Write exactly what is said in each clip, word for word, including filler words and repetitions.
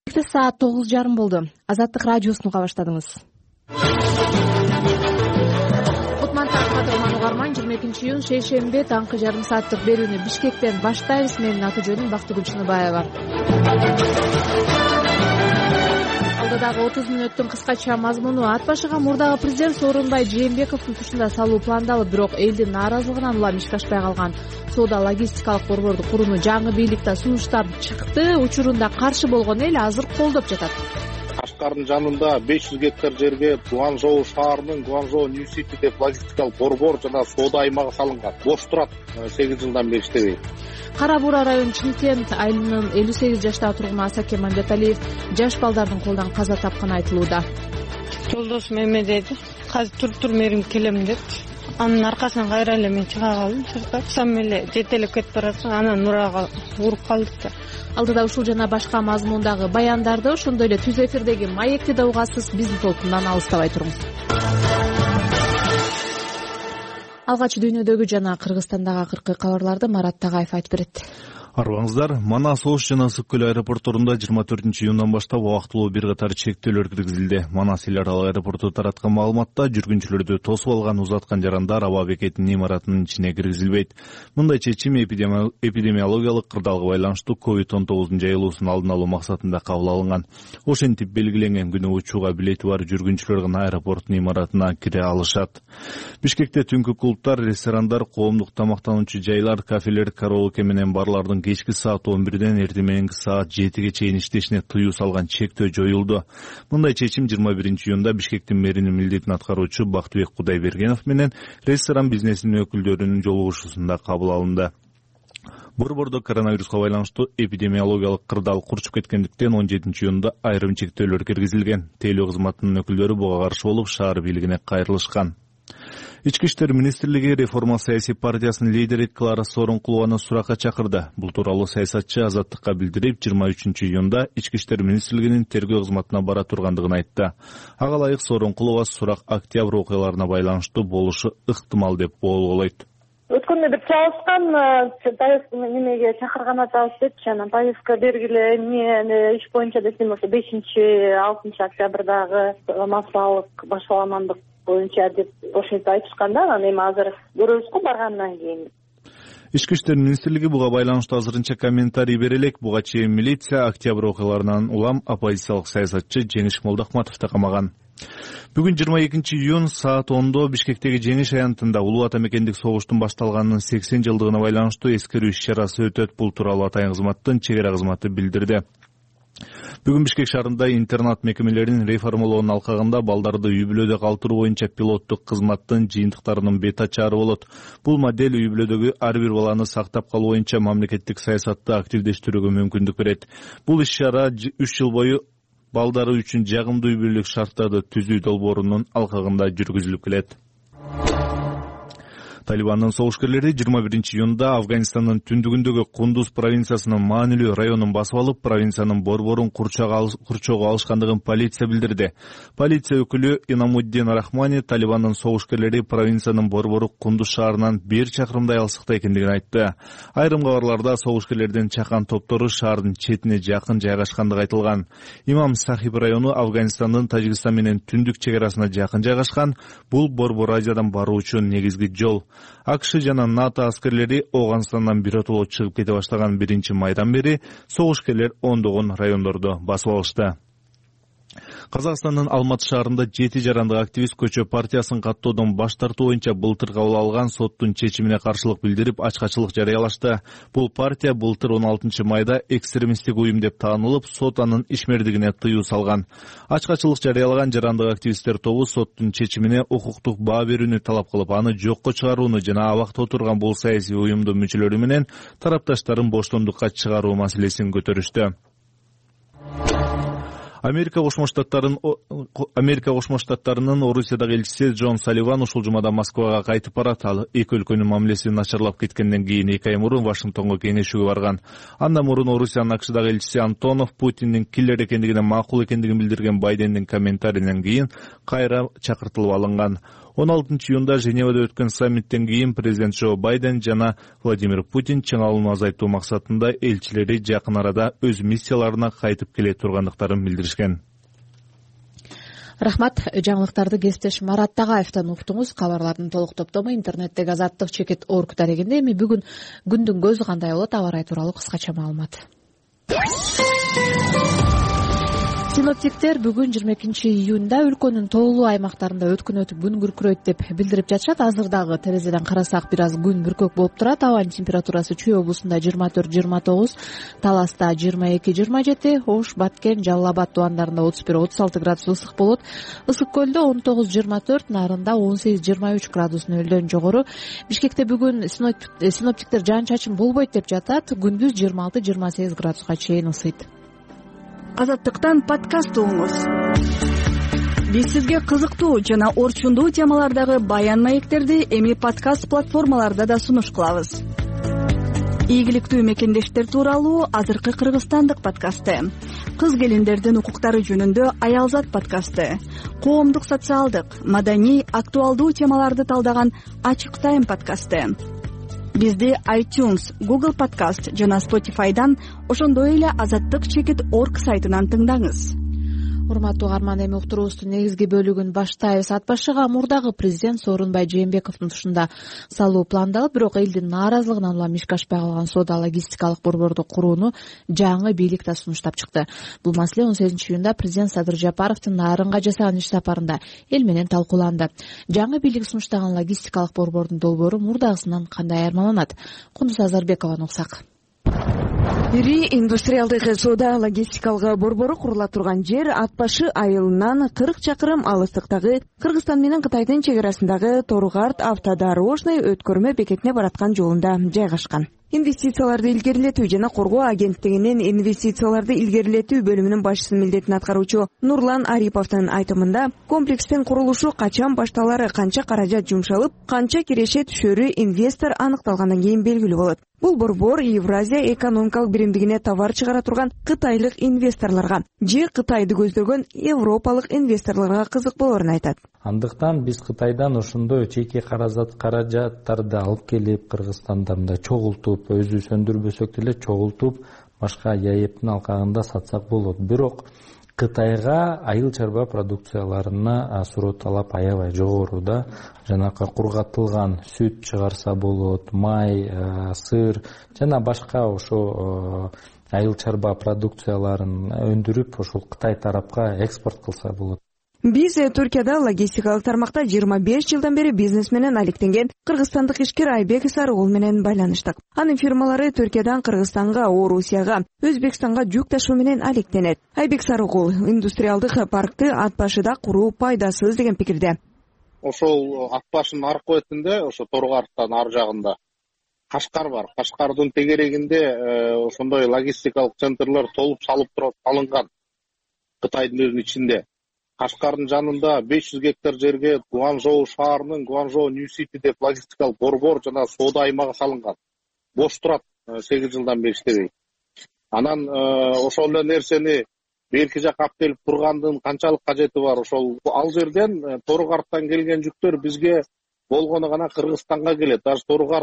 Саат тогуз жарым болду. Азаттык радиосун уга баштадыңыз. Кутманта кадырман угарман, жыйырма экинчи июнь шейшемби таңкы жарым сааттык берүүнү Бишкектен баштайбыз. Менин аты жөнүм Бактыгүл Чыныбаева. Алдыдагы отуз мүнөттүн кыскача мазмуну: ат башыга мурдагы президент Сооронбай Жээнбековдун тушунда салуу пландалып, бирок элдин нааразылыгынан улам ишке ашпай калган. Соода логистикалык борборду курууну жаңы бийликте сунуштап чыкты. Учурунда каршы болгон эл азыр колдоп жатат. Кашкардын жанында беш жүз гектар жерге Гуанчжоу шаарынын Гуанчжоу New City деп логистикалык борбор жана соода аймагы салынган. Бош турат сегиз жылдан бери иштебейт. Кара Буура району Чымкент айылынын элүү сегиз жаштагы тургуну Асаке Мамбеталиев жаш балдардын колунан каза тапканы айтылууда. Жолдошум эме деди, азыр туруп туруп мерим келем деп. Анын аркасынан кайра эле мен чыга калдым. Чыккап сам эле жетелеп кетип баратсам, анан нурага уруп калдык да. Алдыда ушул жана башка мазмундагы баяндарды, ошондой эле түз эфирдеги маекти да угасыз. Биздин толкундан алыстабай туруңуз. Алгач дүйнөдөгү жана Кыргызстандагы акыркы кабарларды Марат Тагаев айтып берет. Арбаңыздар, Манас Ош жана Ысык көл аэропортторунда жыйырма төртүнчү июндан баштап убактылуу бир катар чектөөлөр киргизилди. Манас эл аралык аэропорту тараткан маалыматта жүргүнчүлөрдү тосуп алган узаткан жарандар аба бекетинин имаратынын ичине киргизилбейт. Мындай чечим эпидемиологиялык кырдаалга байланыштуу ковид он тогуздун жайылуусун алдын алуу максатында кабыл алынган. Ошентип белгиленген күнү учууга билети бар жүргүнчүлөр гана аэропорттун имаратына кире алышат. Бишкекте түнкү клубдар, ресторандар, коомдук тамактануучу жайлар, кафелер, караоке менен барлардын кечки саат он бирден эртең мененки саат жетиге чейин иштешине тыюу салган чектөө жоюлду. Мындай чечим жыйырма биринчи июнда Бишкектин мэринин милдетин аткаруучу Бактыбек Кудайбергенов менен ресторан бизнесинин өкүлдөрүнүн жолугушуусунда кабыл алынды. Борбордо коронавируска байланыштуу эпидемиологиялык кырдаал курчуп кеткендиктен он жетинчи июнда айрым чектөөлөр киргизилген. Тейлөө кызматынын өкүлдөрү буга каршы болуп шаар бийлигине кайрылышкан. Ички иштер министрлиги реформа саясий партиясынын лидери Клара Сооронкулованы суракка чакырды. Бул тууралуу саясатчы Азаттыкка билдирип, жыйырма үчүнчү июнда Ички иштер министрлигинин тергөө кызматына бара тургандыгын айтты. Ага ылайык Сооронкулова сурак октябрь окуяларына байланыштуу болушу ыктымал деп болголойт. Өткөндө бир чалышкан, повестка немеге чакырган атабыз депчи, анан повестка бергиле эмне иш боюнча десем, ошо бешинчи алтынчы октябрдагы массалык башаламандык боюнча деп ошентип айтышкан да, анан эми азыр көрөбүз го баргандан кийин. Ички иштер министрлиги буга байланыштуу азырынча комментарий бере элек. Буга чейин милиция октябрь окуяларынан улам оппозициялык саясатчы Жеңиш Молдохматовду камаган. Бүгүн жыйырма экинчи июнь саат ондо Бишкектеги Жеңиш аянтында улуу ата мекендик согуштун башталганынын сексен жылдыгына байланыштуу эскерүү иш-чарасы өтөт. Бул тууралуу Атайын кызматтын чек ара кызматы билдирди. Бүгүн Бишкек шаарында интернат мекемелерин реформалоонун алкагында балдарды үй бүлөдө калтыруу боюнча пилоттук кызматтын жыйынтыктарынын бет ачаары болот. Бул модель үй бүлөдөгү ар бир баланы сактап калуу боюнча мамлекеттик саясатты активдештирүүгө мүмкүндүк берет. Бул иш-чара үч жыл бою балдары үчүн жагымдуу үй бүлөлүк шарттарды түзүү долбоорунун алкагында жүргүзүлүп келет. Талибандын согушкерлери жыйырма биринчи июнда Афганистандын түндүгүндөгү Кундуз провинциясынын маанилүү районун басып алып, провинциянын борборун курчоого алышкандыгын полиция билдирди. Полиция өкүлү Инамуддин Рахмани Талибандын согушкерлери провинциянын борбору Кундуз шаарынан бир чакырымдай алсыкта экендигин айтты. Айрым кабарларда согушкерлердин чакан топтору шаардын четине жакын жайгашкандыгы айтылган. Имам Сахиб району Афганистандын Тажикстан менен түндүк чек арасына жакын жайгашкан. Бул Борбор Азиядан баруучу негизги жол. АКШ жана НАТО аскерлери Оганстандан биротоло чыгып кете баштаган биринчи майдан бери согушкерлер ондогон райондорду басып алышты. Казакстандын Алматы шаарында жети жарандык активист көчө партиясын каттоодон баш тартуу боюнча былтыр кабыл алган соттун чечимине каршылык билдирип ачкачылык жарыялашты. Бул партия былтыр он алтынчы майда экстремисттик уюм деп таанылып, сот анын ишмердигине тыюу салган. Ачкачылык жарыялаган жарандык активисттер тобу соттун чечимине укуктук баа берүүнү талап кылып, аны жокко чыгарууну жана абакта отурган бул саясий уюмдун мүчөлөрү менен тарапташтарын боштондукка чыгаруу маселесин көтөрүштү. Америка Кошмо Штаттарын Америка Кошмо Штаттарынын Орусиядагы элчиси Джон Салливан ушул жумада Москвага кайтып барат. Ал эки өлкөнүн мамилеси начарлап кеткенден кийин эки ай мурун Вашингтонго кеңешүүгө барган. Андан мурун Орусиянын АКШдагы элчиси Антонов Путиндин киллер экендигине макул экендигин билдирген Байдендин комментарийинен кийин кайра чакыртылып алынган. он алтынчы июнда Женевада өткөн саммиттен кийин президент Джо Байден жана Владимир Путин чыңалууну азайтуу максатында элчилери жакын арада өз миссияларына кайтып келе тургандыктарын билдиришкен. Рахмат. Жаңылыктарды кесиптеш Марат Тагаевден уктуңуз. Кабарлардын толук топтому интернеттеги азаттык чекит точка орг дарегинде. Эми бүгүн күндүн көзү кандай болот, аба ырайы тууралуу кыскача маалымат. Синоптиктер бүгүн жыйырма экинчи июнда өлкөнүн тоолуу аймактарында өткөн өтүп күн күркүрөйт деп билдирип жатышат. Азыр дагы терезеден карасак бир аз күн бүркөк болуп турат. Абанын температурасы Чүй облусунда жыйырма төрт жыйырма тогуз, Таласта жыйырма эки жыйырма жети, Ош, Баткен, Жалал Абад тубандарында отуз бир отуз алты градус ысык болот. Ысык көлдө он тогуз жыйырма төрт, Нарында он сегиз жыйырма үч градус нөлдөн жогору. Бишкекте бүгүн синоптиктер жаан чачын болбойт деп жатат. Күндүз жыйырма алты жыйырма сегиз градуска чейин ысыйт. Азаттыктан подкаст угуңуз. Биз сизге кызыктуу жана орчундуу темалардагы баян маектерди эми подкаст платформаларда да сунуш кылабыз. Ийгиликтүү мекендештер тууралуу азыркы кыргызстандык подкасты, кыз келиндердин укуктары жөнүндө Аялзат подкасты, коомдук социалдык, маданий, актуалдуу темаларды талдаган Ачык Тайм подкасты. Бизди iTunes, Google Podcast жана Spotify'дан, ошондой эле азаттык чекит точка орг сайтынан тыңдаңыз. Урматтуу угарман, эми уктуруубуздун негизги бөлүгүн баштайбыз. Ат башыга мурдагы президент Сооронбай Жээнбековдун тушунда салуу пландалып, бирок элдин нааразылыгынан улам ишке ашпай калган соода логистикалык борборду курууну жаңы бийлик да сунуштап чыкты. Бул маселе он сегизинчи июнда президент Садыр Жапаровдун Нарынга жасаган иш сапарында эл менен талкууланды. Жаңы бийлик сунуштаган логистикалык борбордун долбоору мурдагысынан кандай айырмаланат? Кундуз Азарбекованы уксак. Ири индустриалдык соода логистикалык борбору курула турган жер Ат башы айылынан кырк чакырым алыстыктагы Кыргызстан менен Кытайдын чек арасындагы Торгарт автодорожный өткөрмө бекетине бараткан жолунда жайгашкан. Инвестицияларды илгерилетүү жана коргоо агенттигинин инвестицияларды илгерилетүү бөлүмүнүн башчысынын милдетин аткаруучу Нурлан Ариповдун айтымында, комплекстин курулушу качан башталары, канча каражат жумшалып, канча киреше түшөрү инвестор аныкталгандан кийин белгилүү болот. Бул борбор Евразия экономикалык биримдигине товар чыгара турган кытайлык инвесторлорго же Кытайды көздөгөн европалык инвесторлорго кызык болоорун айтат. Андыктан биз Кытайдан ошондой чейки каражат каражаттарды алып келип, Кыргызстанда чогултуп, өзүбүз өндүрбөсөк деле чогултуп, башка ЯЭПтин алкагында сатсак болот. Бирок Кытайга айыл чарба продукцияларына суроо талап аябай жогору да. Жанакы кургатылган сүт чыгарса болот, май, сыр жана башка ошо айыл чарба продукцияларын өндүрүп, ошол Кытай тарапка экспорт кылса болот. Биз Түркияда логистикалык тармакта жыйырма беш жылдан бери бизнес менен алектенген кыргызстандык ишкер Айбек Сарыгул менен байланыштык. Анын фирмалары Түркиядан Кыргызстанга, Орусияга, Өзбекстанга жүк ташуу менен алектенет. Айбек Сарыгул индустриалдык паркты Ат башыда куруу пайдасыз деген пикирде. Ошол Ат башынын аркы бетинде, ошо Торгарттан ар жагында Кашкар бар. Кашкардын тегерегинде ошондой логистикалык центрлер толуп салып туруп алынган. Кытайдын ичинде. Кашкардын жанында беш жүз гектар жерге Гуанчжоу шаарынын Гуанчжоу New City деп логистикалык борбор жана соода аймагы салынган. Бош турат сегиз жылдан бери иштебей. Анан ошол эле нерсени берки жакка алып келип тургандын канчалык кажети бар? Ошол ал жерден Торгарттан келген жүктөр бизге болгону гана Кыргызстанга келет. Даже Торгарт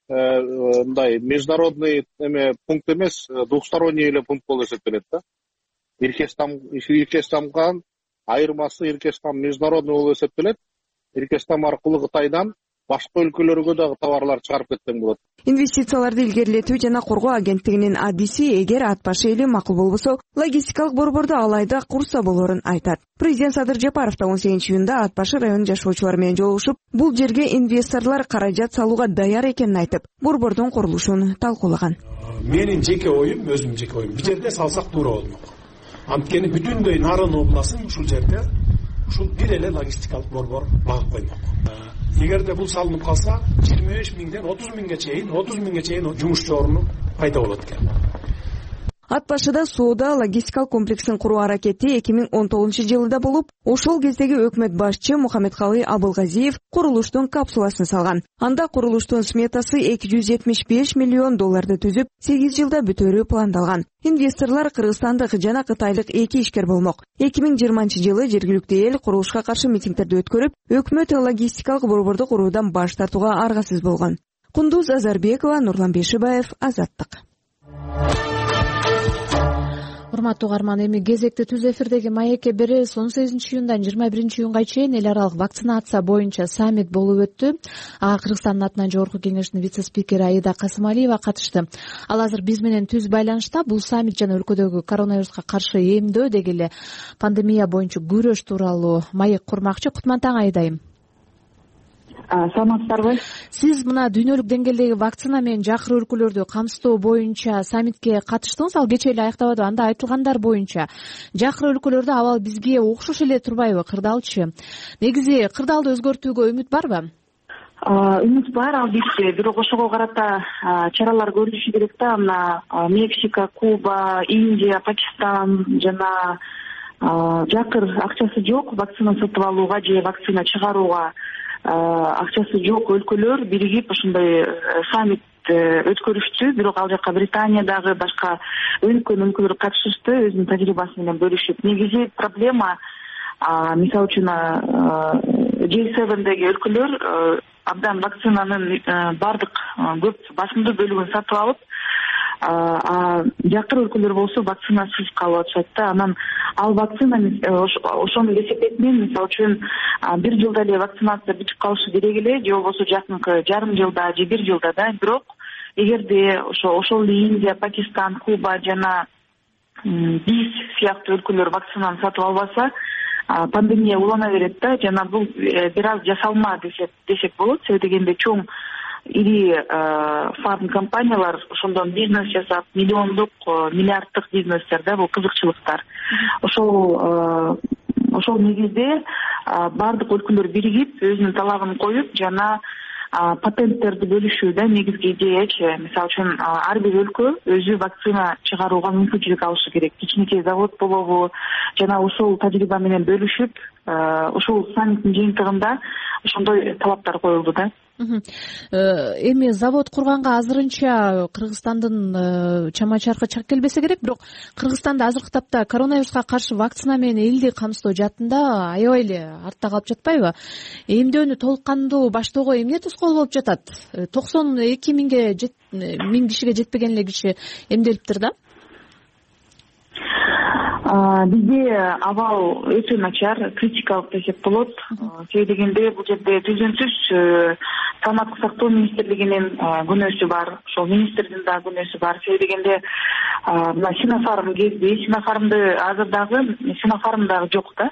мындай международный эме пункт эмес, двухсторонний эле пункт болуп эсептелет да. Иркестам Иркестамган айырмасы Иркестам международный болуп эсептелет. Иркестам аркылуу Кытайдан башка өлкөлөргө дагы товарлар чыгарып кеткен болот. Инвестицияларды илгерилетүү жана коргоо агенттигинин адиси эгер Ат башы эли макул болбосо, логистикалык борборду алайда курса болоорун айтат. Президент Садыр Жапаров да он сегизинчи июнда Ат башы районунун жашоочулары менен жолугушуп, бул жерге инвесторлор каражат салууга даяр экенин айтып, борбордун курулушун талкуулаган. Менин жеке оюм, өзүм жеке оюм, бул жерде салсак туура болмок. Анткени бүтүндөй Нарын областын ушул жерде ушул бир эле логистикалык борбор багып коймок. Эгерде бул салынып калса, жыйырма беш миңден отуз миңге чейин, отуз миңге чейин жумуш орну пайда болот экен. Ат башыда соода логистикалык комплексин куруу аракети эки миң он тогузунчу жылда болуп, ошол кездеги өкмөт башчы Мухаммедкалый Абылгазиев курулуштун капсуласын салган. Анда курулуштун сметасы эки жүз жетимиш беш миллион долларды түзүп, сегиз жылда бүтөөрү пландалган. Инвесторлор кыргызстандык жана кытайлык эки ишкер болмок. эки миң жыйырманчы жылы жергиликтүү эл курулушка каршы митингдерди өткөрүп, өкмөт логистикалык борборду куруудан баш тартууга аргасыз болгон. Кундуз Азарбекова, Нурлан Бешибаев, Азаттык. Урматтуу угарман, эми кезекти түз эфирдеги маекке беребиз. он сегизинчи июндан жыйырма биринчи июнга чейин эл аралык вакцинация боюнча саммит болуп өттү. Ага Кыргызстандын атынан Жогорку Кеңештин вице-спикери Аида Касымалиева катышты. Ал азыр биз менен түз байланышта. Бул саммит жана өлкөдөгү коронавируска каршы эмдөө деги эле пандемия боюнча күрөш тууралуу маек курмакчы. Кутман таң, Айдайым. Саламатсыздарбы? Сиз мына дүйнөлүк деңгээлдеги вакцина менен жакыр өлкөлөрдү камсыздоо боюнча саммитке катыштыңыз. Ал кечээ эле аяктабады. Анда айтылгандар боюнча жакыр өлкөлөрдө абал бизге окшош эле турбайбы? Кырдаалчы. Негизи кырдаалды өзгөртүүгө үмүт барбы? Үмүт бар, албетте. Бирок ошого карата чаралар көрүлүшү керек да. Мына Мексика, Куба, Индия, Пакистан жана жакыр акчасы жок вакцина сатып алууга же вакцина чыгарууга акчасы жок өлкөлөр биригип ошондой саммит өткөрүштү. Бирок ал жака Британия дагы башка өнүккөн өлкөлөр катышышты, өзүнүн тажрыйбасы менен бөлүшүп. Негизи проблема мисалы үчүн джей севендеги өлкөлөр абдан вакцинанын бардык көп басымдуу бөлүгүн сатып алып, жакыр өлкөлөр болсо вакцинасыз калып атышат да. Анан ал вакцина ошонун эсептеп менен мисалы үчүн бир жылда эле вакцинация бүтүп калышы керек эле, же болбосо жакынкы жарым жылда же бир жылда да. Бирок эгерде ошо ошол эле Индия, Пакистан, Куба жана биз сыяктуу өлкөлөр вакцинаны сатып албаса, пандемия улана берет да. Жана бул бир аз жасалма десек десек болот. Себеби дегенде чоң ири фарм компаниялар ошондон бизнес жасап, миллиондук, миллиарддык бизнестер да, бул кызыкчылыктар. Ошол ошол негизде бардык өлкөлөр биригип өзүнүн талабын коюп жана патенттерди бөлүшүү да негизги идеячы. Мисалы үчүн ар бир өлкө өзү вакцина чыгарууга мүмкүнчүлүк алышы керек. Кичинекей завод болобу жана ошол тажрыйба менен бөлүшүп, ошол саммиттин жыйынтыгында ошондой талаптар коюлду да. Эми завод курганга азырынча Кыргызстандын чама чаркы чак келбесе керек, бирок Кыргызстанда азыркы тапта коронавируска каршы вакцина менен элди камсыздоо жаатында аябай эле артта калып жатпайбы? Эмдөөнү толук кандуу баштоого эмне тоскоол болуп жатат? токсон эки миңге миң кишиге жетпеген эле киши эмделиптир да. Бизде абал өтө начар, критикалык десек болот. Себеби дегенде бул жерде түзүнсүз саламаттык сактоо министрлигинин күнөөсү бар, ошол министрдин да күнөөсү бар. Себеби дегенде мына Синофарм кезди, Синофармды азыр дагы Синофарм дагы жок да.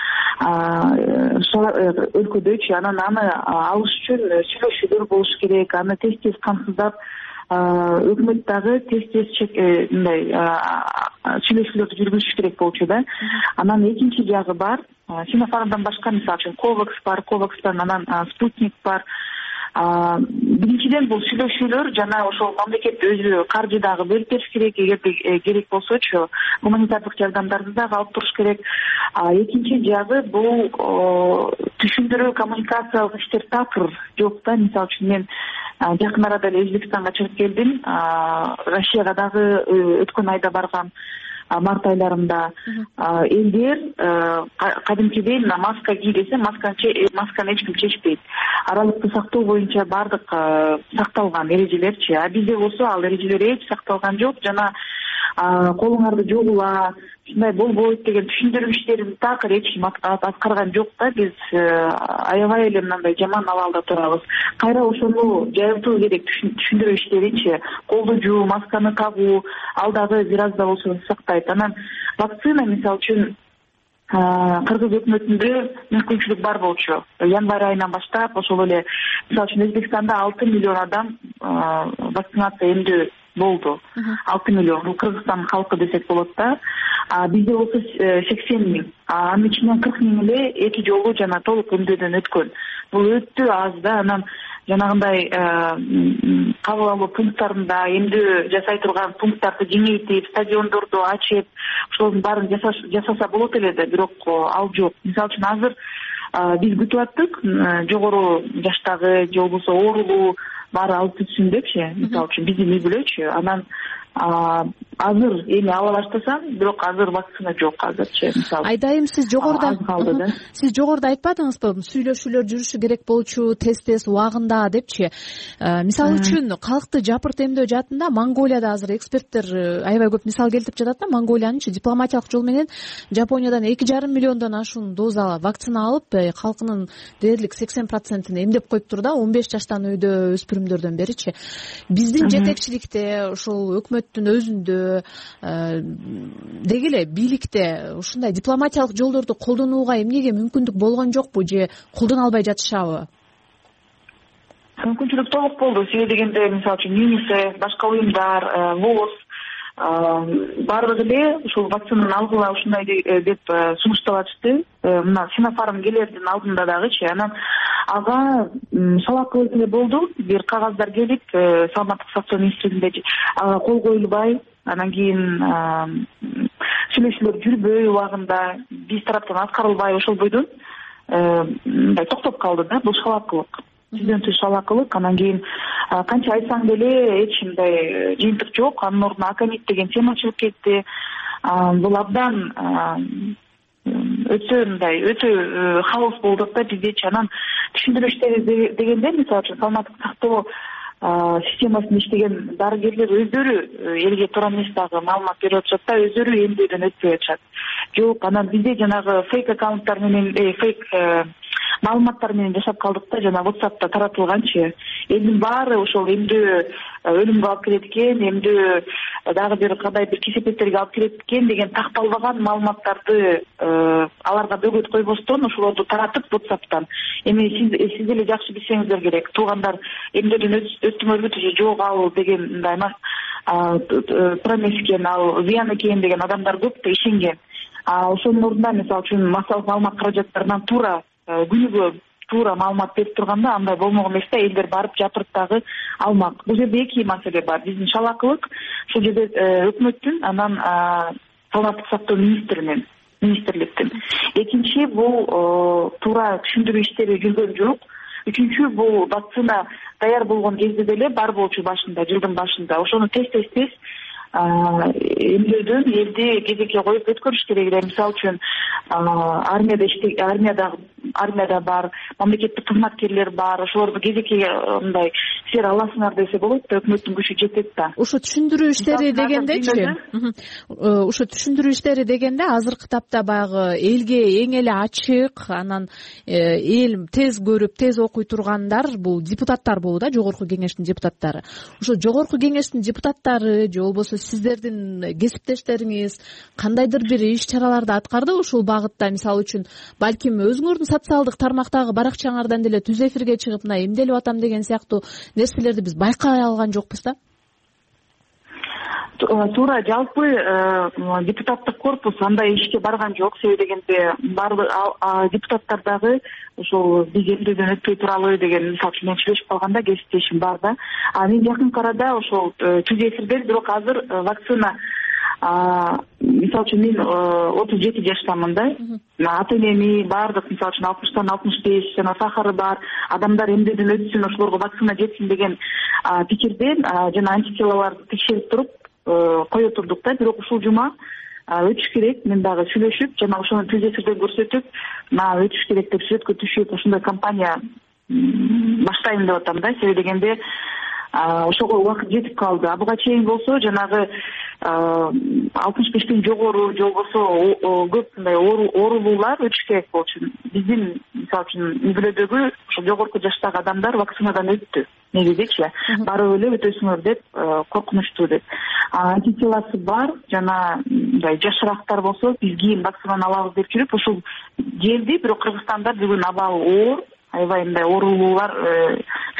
Өлкөдөчү анан аны алыш үчүн сүйлөшүүлөр болуш керек, аны тез тез камсыздап өкмөт дагы тез тез мындай сүйлөшүүлөрдү жүргүзүш керек болчу да. Анан экинчи жагы бар. Синофармдан башка мисалы үчүн Ковакс бар, Ковакстан анан Спутник бар. Биринчиден бул сүйлөшүүлөр жана ошол мамлекет өзү каржы дагы бөлүп бериш керек, эгерде керек болсочу гуманитардык жардамдарды дагы алып туруш керек. Экинчи жагы бул түшүндүрүү коммуникациялык иштер такыр жок да. Мисалы үчүн мен жакын арада эле Өзбекстанга чыгып келдим. Россияга дагы өткөн айда баргам. Март айларында элдер кадимкидей маска кий десе масканы эч ким чечпейт. Аралыкты сактоо боюнча бардык сакталган эрежелерчи. А бизде болсо ал эрежелер эч сакталган жок. Жана колуңарды жуугула, ушундай болбойт деген түшүндүрүү иштерин такыр эч ким аткарган жок да. Биз аябай эле мындай жаман абалда турабыз. Кайра ошону жайылтуу керек, түшүндүрүү иштеричи. Колду жуу, масканы тагуу, ал дагы бир аз да болсо сактайт. Анан вакцина мисалы үчүн Кыргыз өкмөтүндө мүмкүнчүлүк бар болчу. Январь айынан баштап ошол эле мисалы үчүн Өзбекстанда алты миллион адам вакцинация эмдөө болду. алты миллион. Бул Кыргызстандын халкы десек болот да. Бизде болсо сексен миң. Анын ичинен кырк миң эле эки жолу жана толук эмдөөдөн өткөн. бул өтө аз да. Анан жанагындай кабыл алуу пункттарында эмдөө жасай турган пункттарды кеңейтип, стадиондорду ачып, ошолордун баарын жасаса болот эле да, бирок ал жок. Мисалы үчүн азыр биз күтүп аттык жогору жаштагы же болбосо оорулуу баары алып бүтсүн депчи, мисалы үчүн биздин үй бүлөчү. Анан азыр эми ала баштасам, бирок азыр вакцина жок азырчы. Мисалы Айдайым, сиз жогоруда сиз жогоруда айтпадыңызбы, сүйлөшүүлөр жүрүшү керек болчу, тест тест убагында депчи. Мисалы үчүн калкты жапырт эмдөө жаатында Монголияда азыр эксперттер аябай көп мисал келтирип жатат да. Монголиянынчы дипломатиялык жол менен Жапониядан эки жарым миллиондон ашуун доза вакцина алып, калкынын дээрлик сексен процентин эмдеп коюптур да, он беш жаштан өйдө өспүрүмдөрдөн беричи. Биздин жетекчиликте, ошол өкмөттүн өзүндө деги эле бийликте ушундай дипломатиялык жолдорду колдонууга эмнеге мүмкүндүк болгон жокпу же колдоно албай жатышабы? Мүмкүнчүлүк толук болду. Себеби дегенде, мисалы үчүн ЮНИСЕФ, башка уюмдар, ВОЗ баардыгы эле ушул вакцинаны алгыла ушундай деп сунуштап атышты. Мына Синофарм келердин алдында дагычы. Анан ага шалакылык эле болду. Бир кагаздар келип, саламаттык сактоо министрлигинде ага кол коюлбай, анан кийин сүйлөшүүлөр жүрбөй убагында, биз тараптан аткарылбай, ошол бойдон мындай токтоп калды да. Бул шалакылык. Сизден тыш шалакылык. Анан кийин канча айтсаң деле эч мындай жыйынтык жок. Анын ордуна акамит деген тема чыгып кетти. Бул абдан өтө мындай өтө хаос болдук да биздечи. Анан түшүндүрүү иштери дегенде, мисалы үчүн саламаттык сактоо системасында иштеген дарыгерлер өздөрү элге туура эмес дагы маалымат берип атышат да, өздөрү эмдөөдөн өтпөй атышат. Жок, анан бизде жанагы фейк аккаунттар менен фейк маалыматтар менен жашап калдык да, жана WhatsApp'та таратылганчы. Элдин баары ошол эмдөө өлүмгө алып келет экен, эмдөө дагы бир кандай бир кесепеттерге алып келет экен деген такталбаган маалыматтарды аларга бөгөт койбостон ошолорду таратып WhatsApp'тан. Эми сиз сиз деле жакшы билсеңиздер керек. Туугандар эмдөөдөн өттүңөрбү же жок ал деген мындай туура эмес экен, ал зыян экен деген адамдар көп да ишенген. Ошонун ордуна мисалы үчүн массалык маалымат каражаттарынан туура күнүгө туура маалымат берип турганда андай болмок эмес да, элдер барып жапырт дагы алмак. Бул жерде эки маселе бар. Биздин шалакылык, ушул жерде өкмөттүн, анан саламаттык сактоо министринин, министрликтин. Экинчи, бул туура түшүндүрүү иштери жүргөн жок. Үчүнчү, бул вакцина даяр болгон кезде деле бар болчу башында, жылдын башында. Ошону тез тез тез эмдөөдөн элди кезекке коюп өткөрүш керек эле. Мисалы үчүн армияда армияда армияда бар, мамлекеттик кызматкерлер бар, ошолорду кезекке мындай силер аласыңар десе болот да, өкмөттүн күчү жетет да. Ушу түшүндүрүү иштери дегендечи, ушу түшүндүрүү иштери дегенде азыркы тапта баягы элге эң эле ачык, анан эл тез көрүп, тез окуй тургандар бул депутаттар болду да, жогорку кеңештин депутаттары. Ошо жогорку кеңештин депутаттары же болбосо сиздердин кесиптештериңиз кандайдыр бир иш-чараларды аткарды ушул багытта? Мисалы үчүн, балким өзүңөрдүн социалдык тармактагы баракчаңардан деле түз эфирге чыгып, мына эмделип атам деген сыяктуу нерселерди биз байкай алган жокпуз да? Туура, жалпы депутаттык корпус андай ишке барган жок. Себеби дегенде баардык депутаттар дагы ошол биз эмдөөдөн өтпөй туралы деген мисалы үчүн мен сүйлөшүп калганда кесиптешим бар да. А мен жакынкы арада ошол түз эфирдер, бирок азыр вакцина мисалы үчүн мен отуз жети жаштамын да. Ата энеми баардык мисалы үчүн алтымыштан алтымыш беш жана сахары бар адамдар эмдөөдөн өтсүн, ошолорго вакцина жетсин деген пикирден жана антителолорду текшерип туруп кое турдук да. Бирок ушул жума өтүш керек, мен дагы сүйлөшүп, жана ошону түз эфирден көрсөтүп, мына өтүш керек деп сүрөткө түшүп, ошондой кампания баштайм деп атам да. Себеби дегенде ошого убакыт жетип калды. А буга чейин болсо жанагы алтымыш бештен жогору же болбосо көп мындай оорулуулар өтүш керек болчу. Биздин мисалы үчүн үй бүлөдөгү ошо жогорку жаштагы адамдар вакцинадан өттү. Негизичи барып эле өтөсүңөр деп коркунучтуу деп. Антителасы бар жана мындай жашырактар болсо биз кийин вакцинаны алабыз деп жүрүп ушул келди. Бирок Кыргызстанда бүгүн абал оор, аябай мындай оорулуулар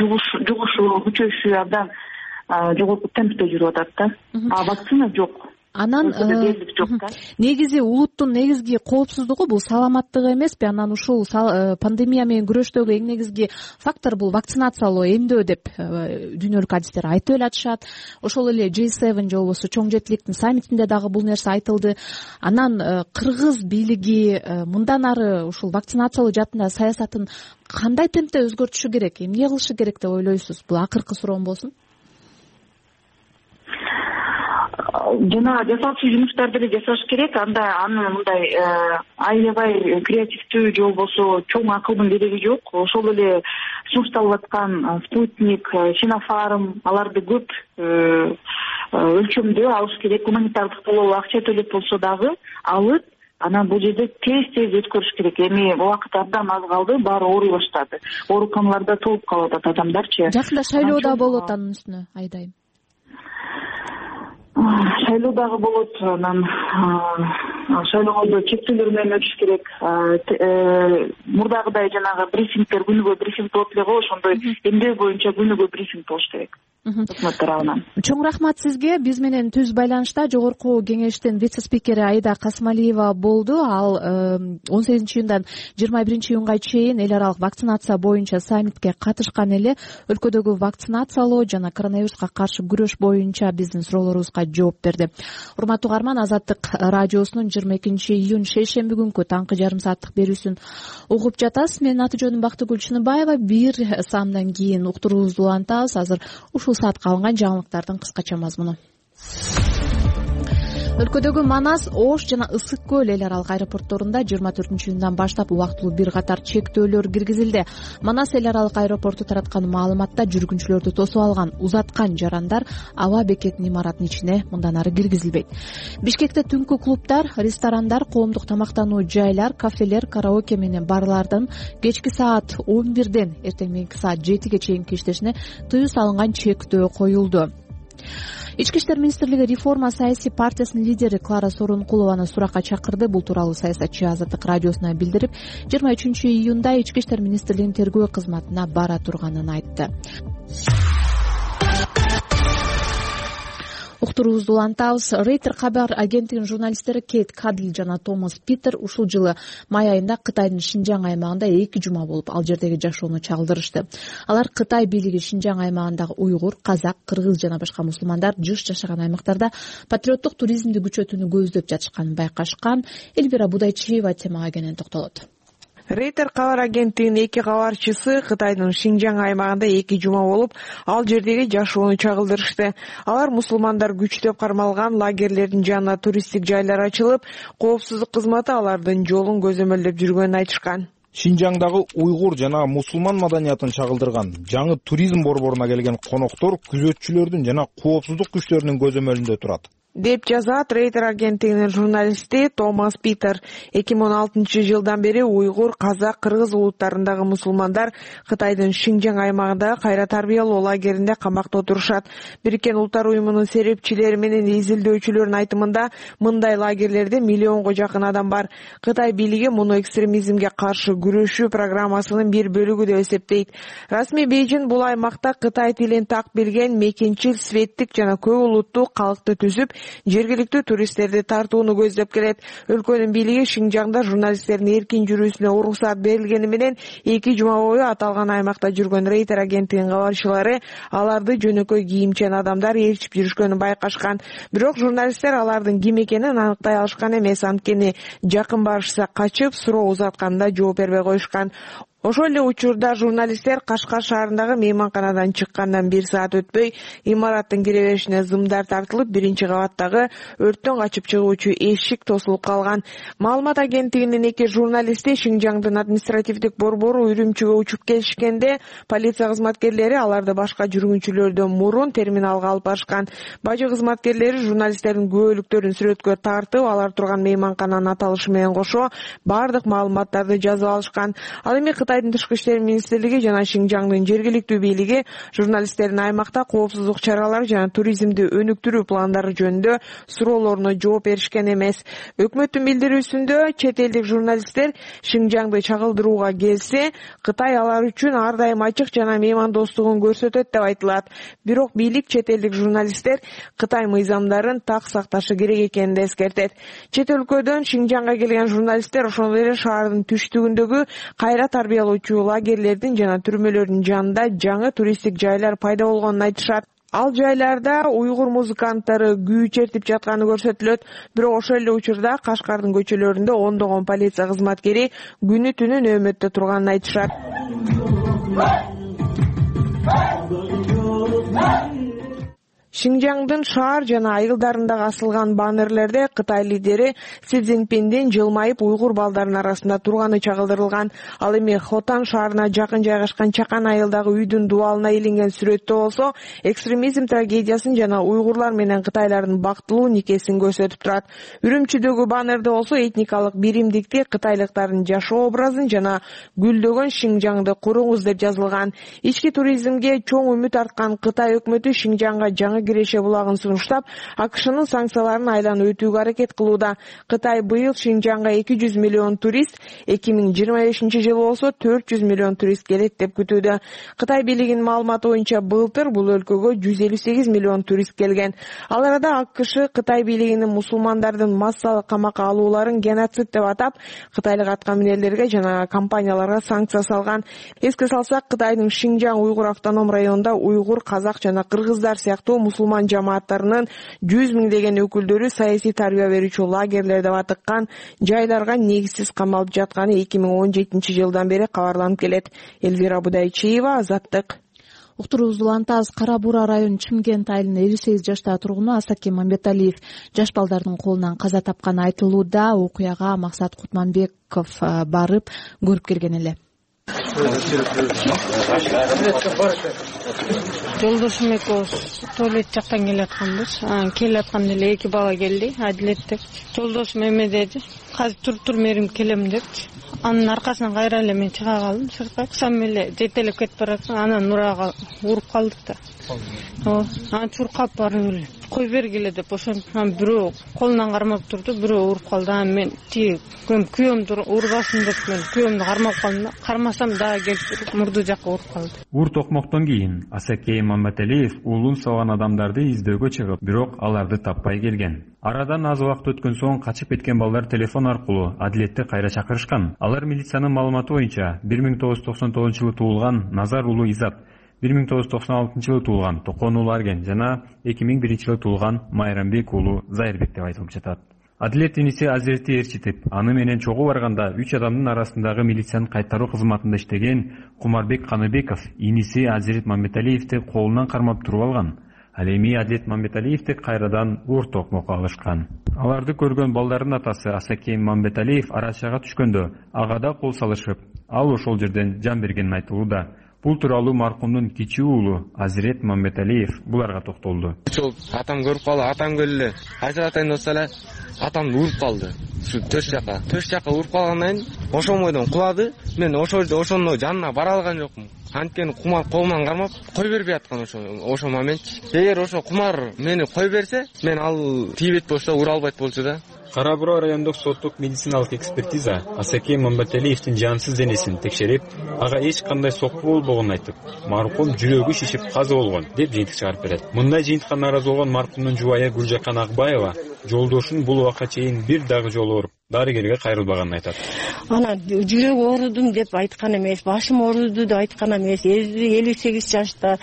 жугушуу, күчөшүү абдан жогорку темпте жүрүп атат да. А вакцина жок. анан негизи улуттун негизги коопсуздугу бул саламаттыгы эмеспи? Анан ушул пандемия менен күрөштөгү эң негизги фактор бул вакцинациялоо, эмдөө деп дүйнөлүк адистер айтып эле атышат. Ошол эле джей севен же болбосо чоң жетиликтин саммитинде дагы бул нерсе айтылды. Анан кыргыз бийлиги мындан ары ушул вакцинациялоо жаатындагы саясатын кандай темпте өзгөртүшү керек, эмне кылышы керек деп ойлойсуз? Бул акыркы суроом болсун. Жана жасалчу жумуштарды эле жасаш керек. Анда аны мындай аябай креативдүү же болбосо чоң акылдын кереги жок. Ошол эле сунушталып аткан Спутник, Синофарм, аларды көп өлчөмдө алыш керек. Гуманитардык толоо акча төлөп болсо дагы алып, анан бул жерде тез-тез өткөрүш керек. Эми убакыт абдан аз калды, баары ооруй баштады. Ооруканаларда толуп калып атат адамдарчы. Жакында шайлоо да болот анын үстүнө, айдайм. Шайлоо дагы болот, анан шайлоодо чектөөлөр менен өтүш керек. Мурдагыдай жанагы брифингдер күнүгө брифинг болот эле го, ошондой эмдөө боюнча күнүгө брифинг болуш керек. Өкмөт тарабынан. Чоң рахмат сизге. Биз менен түз байланышта Жогорку Кеңештин вице-спикери Аида Касмалиева болду. Ал он сегизинчи июндан жыйырма биринчи июнга чейин эл аралык вакцинация боюнча саммитке катышкан эле. Өлкөдөгү вакцинациялоо жана коронавируска каршы күрөш боюнча биздин суроолорубузга жооп берди. Урматтуу угарман, Азаттык радиосунун жыйырма экинчи июнь шейшемби күнкү таңкы жарым сааттык берүүсүн угуп жатасыз. Менин аты жөнүм Бактыгүл Чыныбаева. Бир саамдан кийин уктуруубузду улантабыз. Азыр ушул саатка алынган жаңылыктардын кыскача мазмуну. Өлкөдөгү Манас, Ош жана Ысык көл эл аралык аэропортторунда жыйырма төртүнчү июндан баштап убактылуу бир катар чектөөлөр киргизилди. Манас эл аралык аэропорту тараткан маалыматта жүргүнчүлөрдү тосуп алган узаткан жарандар аба бекетинин имаратынын ичине мындан ары киргизилбейт. Бишкекте түнкү клубдар, ресторандар, коомдук тамактануу жайлар, кафелер, караоке менен барлардын кечки саат он бирден эртең мененки саат жетиге чейинки иштешине тыюу салынган чектөө коюлду. Ички иштер министрлиги реформа саясий партиясынын лидери Клара Сооронкулованы суракка чакырды. Бул тууралуу саясатчы Азаттык радиосуна билдирип, жыйырма үчүнчү июнда ички иштер министрлигинин тергөө кызматына бара турганын айтты. Уктуруубузду улантабыз. Рейтер кабар агенттигинин журналисттери Кейт Кадл жана Томас Питер ушул жылы май айында Кытайдын Шинжаң аймагында эки жума болуп, ал жердеги жашоону чагылдырышты. Алар Кытай бийлиги Шинжаң аймагындагы уйгур, казак, кыргыз жана башка мусулмандар жыш жашаган аймактарда патриоттук туризмди күчөтүүнү көздөп жатышканын байкашкан. Эльвира Будайчиева темага кенен токтолот. Рейтер кабар агенттигинин эки кабарчысы Кытайдын Шинжаң аймагында эки жума болуп, ал жердеги жашоону чагылдырышты. Алар мусулмандар күчтөп кармалган лагерлердин жанына туристтик жайлар ачылып, коопсуздук кызматы алардын жолун көзөмөлдөп жүргөнүн айтышкан. Шинжаңдагы уйгур жана мусулман маданиятын чагылдырган жаңы туризм борборуна келген коноктор күзөтчүлөрдүн жана коопсуздук күчтөрүнүн көзөмөлүндө турат деп жазат Рейтер агенттигинин журналисти Томас Питер. эки миң он алтынчы жылдан бери уйгур, казак, кыргыз улуттарындагы мусулмандар Кытайдын Шинжаң аймагындагы кайра тарбиялоо лагеринде камакта отурушат. Бириккен Улуттар уюмунун серепчилери менен изилдөөчүлөрдүн айтымында мындай лагерлерде миллионго жакын адам бар. Кытай бийлиги муну экстремизмге каршы күрөшүү программасынын бир бөлүгү деп эсептейт. Расмий Бейжин бул аймакта Кытай тилин так билген мекенчил, светтик жана көп улуттуу калкты түзүп, жергиликтүү туристтерди тартууну көздөп келет. Өлкөнүн бийлиги Шинжаңда журналисттердин эркин жүрүүсүнө уруксат берилгени менен эки жума бою аталган аймакта жүргөн Рейтер агенттигинин кабарчылары аларды жөнөкөй кийимчен адамдар ээрчип жүрүшкөнүн байкашкан. Бирок журналисттер алардын ким экенин аныктай алышкан эмес, анткени жакын барышса качып, суроо узатканда жооп бербей коюшкан. Ошол эле учурда журналисттер Кашкар шаарындагы мейманканадан чыккандан бир саат өтпөй имараттын кире беришине зымдар тартылып, биринчи кабаттагы өрттөн качып чыгуучу эшик тосулуп калган. Маалымат агенттигинин эки журналисти Шинжаңдын административдик борбору Үрүмчүгө учуп келишкенде, полиция кызматкерлери аларды башка жүргүнчүлөрдөн мурун терминалга алып барышкан. Бажы кызматкерлери журналисттердин күбөлүктөрүн сүрөткө тартып, алар турган мейманкананын аталышы менен кошо бардык маалыматтарды жазып алышкан. Ал эми Кытай Кытайдын тышкы иштер министрлиги жана Шинжаңдын жергиликтүү бийлиги журналисттердин аймакта коопсуздук чаралары жана туризмди өнүктүрүү пландары жөнүндө суроолоруна жооп беришкен эмес. Өкмөттүн билдирүүсүндө чет элдик журналисттер Шинжаңды чагылдырууга келсе, Кытай алар үчүн ар дайым ачык жана меймандостугун көрсөтөт деп айтылат. Бирок бийлик чет элдик журналисттер Кытай мыйзамдарын так сакташы керек экенин эскертет. Чет өлкөдөн Шинжаңга келген журналисттер ошондой эле шаардын түштүгүндөгү кайра тарбиялоочу лагерлердин жана түрмөлөрдүн жанында жаңы туристтик жайлар пайда болгонун айтышат. Ал жайларда уйгур музыканттары күү чертип жатканы көрсөтүлөт. Бирок ошол эле учурда Кашкардын көчөлөрүндө ондогон полиция кызматкери күнү түнү нөөмөттө турганын айтышат. Шинжаңдын шаар жана айылдарындагы асылган баннерлерде Кытай лидери Си Цзиньпиндин жылмайып уйгур балдарынын арасында турганы чагылдырылган. Ал эми Хотан шаарына жакын жайгашкан чакан айылдагы үйдүн дубалына илинген сүрөттө болсо, экстремизм трагедиясын жана уйгурлар менен кытайлардын бактылуу никесин көрсөтүп турат. Үрүмчүдөгү баннерде болсо этникалык биримдикти, кытайлыктардын жашоо образын жана гүлдөгөн Шинжаңды куруңуз деп жазылган. Ички туризмге чоң үмүт арткан Кытай өкмөтү Шинжаңга жаңы Киреше булагын сунуштап, АКШнын санкцияларын айланып өтүүгө аракет кылууда. Кытай быйыл Шинжаңга эки жүз миллион турист, эки миң жыйырма бешинчи жылы болсо төрт жүз миллион турист келет деп күтүүдө. Кытай бийлигинин маалыматы боюнча былтыр бул өлкөгө жүз элүү сегиз миллион турист келген. Ал арада АКШ Кытай бийлигинин мусулмандардын массалык камакка алууларын геноцид деп атап, кытайлык аткаминерлерге жана компанияларга санкция салган. Эске салсак, Кытайдын Шинжаң уйгур автоном районунда уйгур, казак жана кыргыздар сыяктуу мусулман жамааттарынын жүз миңдеген өкүлдөрү саясий тарбия берүүчү лагерлерде батыккан, жайларга негизсиз камалып жатканы эки миң он жетинчи жылдан бери кабарланып келет. Элвира Будайчиева, Азаттык. Уктуруубузду улантабыз. Кара Буура району Чымкент айылынын элүү сегиз жаштагы тургуну Асакен Мамбеталиев жаш балдардын колунан каза тапканы айтылууда. Окуяга Максат Кутманбеков барып көрүп келген эле. Жолдошум экөөбүз туалет жактан келатканбыз. Келатканда эле эки бала келди, Адилет деп. Жолдошум эме деди, азыр туруп тур мерим келем деп. Анын аркасынан кайра эле мен чыга калдым сыртка. Сам эле жетелеп кетип баратсаң, анан нурага уруп калдык да. Ооба, анан чуркап барып эле кой бергиле деп ошентип, анан бирөө колунан кармап турду, бирөө уруп калды. Анан мен тиги күйөөмдү урбасын деп мен күйөөмдү кармап калдым. Кармасам дагы келип мурду жакка уруп калды. Ур токмоктон кийин Асакен Мамбеталиев уулун салган адамдарды издөөгө чыгып, бирок аларды таппай келген. Арадан аз убакыт өткөн соң качып кеткен балдар телефон аркылуу Адилетти кайра чакырышкан. Алар милициянын маалыматы боюнча бир миң тогуз жүз токсон тогузунчу жылы туулган Назар уулу Изат, бир миң тогуз жүз токсон алтынчы жылы туулган Токон уулу Арген жана эки миң биринчи жылы туулган Майрамбек уулу Зайырбек деп айтылып жатат. Адилет иниси Азиретти Эрчитип, аны менен чогуу барганда үч адамдын арасындагы милициянын кайтаруу кызматында иштеген Кумарбек Каныбеков иниси Азирет Мамбеталиевди колунан кармап туруп алган. Ал эми Адилет Мамбеталиевди кайрадан ур токмокко алышкан. Аларды көргөн балдардын атасы Асакен Мамбеталиев арачага түшкөндө ага да кол салышып, ал ошол жерден жан бергенин айтылууда. Бул тууралуу маркумдун кичүү уулу Азирет Мамбеталиев буларга токтолду. Ошол атам көрүп калды, атам келди. Кайра атайын болсо эле атамды уруп калды. Ушу төш жака, төш жака уруп калгандан кийин ошомойдон кулады. Мен ошол жерде ошонун жанына бара алган жокмун. Анткени кумар колуман кармап кой бербей аткан ошо ошо момент. Эгер ошо кумар мени кой берсе, мен ал тийбейт болсо ура албайт болчу да. Кара Буура райондук соттук медициналык экспертиза Асакен Мамбеталиевдин жансыз денесин текшерип, ага эч кандай сокку болбогонун айтып, маркум жүрөгү шишип каза болгон деп жыйынтык чыгарып берет. Мындай жыйынтыкка нааразы болгон маркумдун жубайы Гүлжакан Акбаева жолдошун бул убакка чейин бир дагы жолу ооруп, дарыгерге кайрылбаганын айтат. Анан жүрөк оорудум деп айткан эмес, башым ооруду деп айткан эмес. элүү сегиз жашта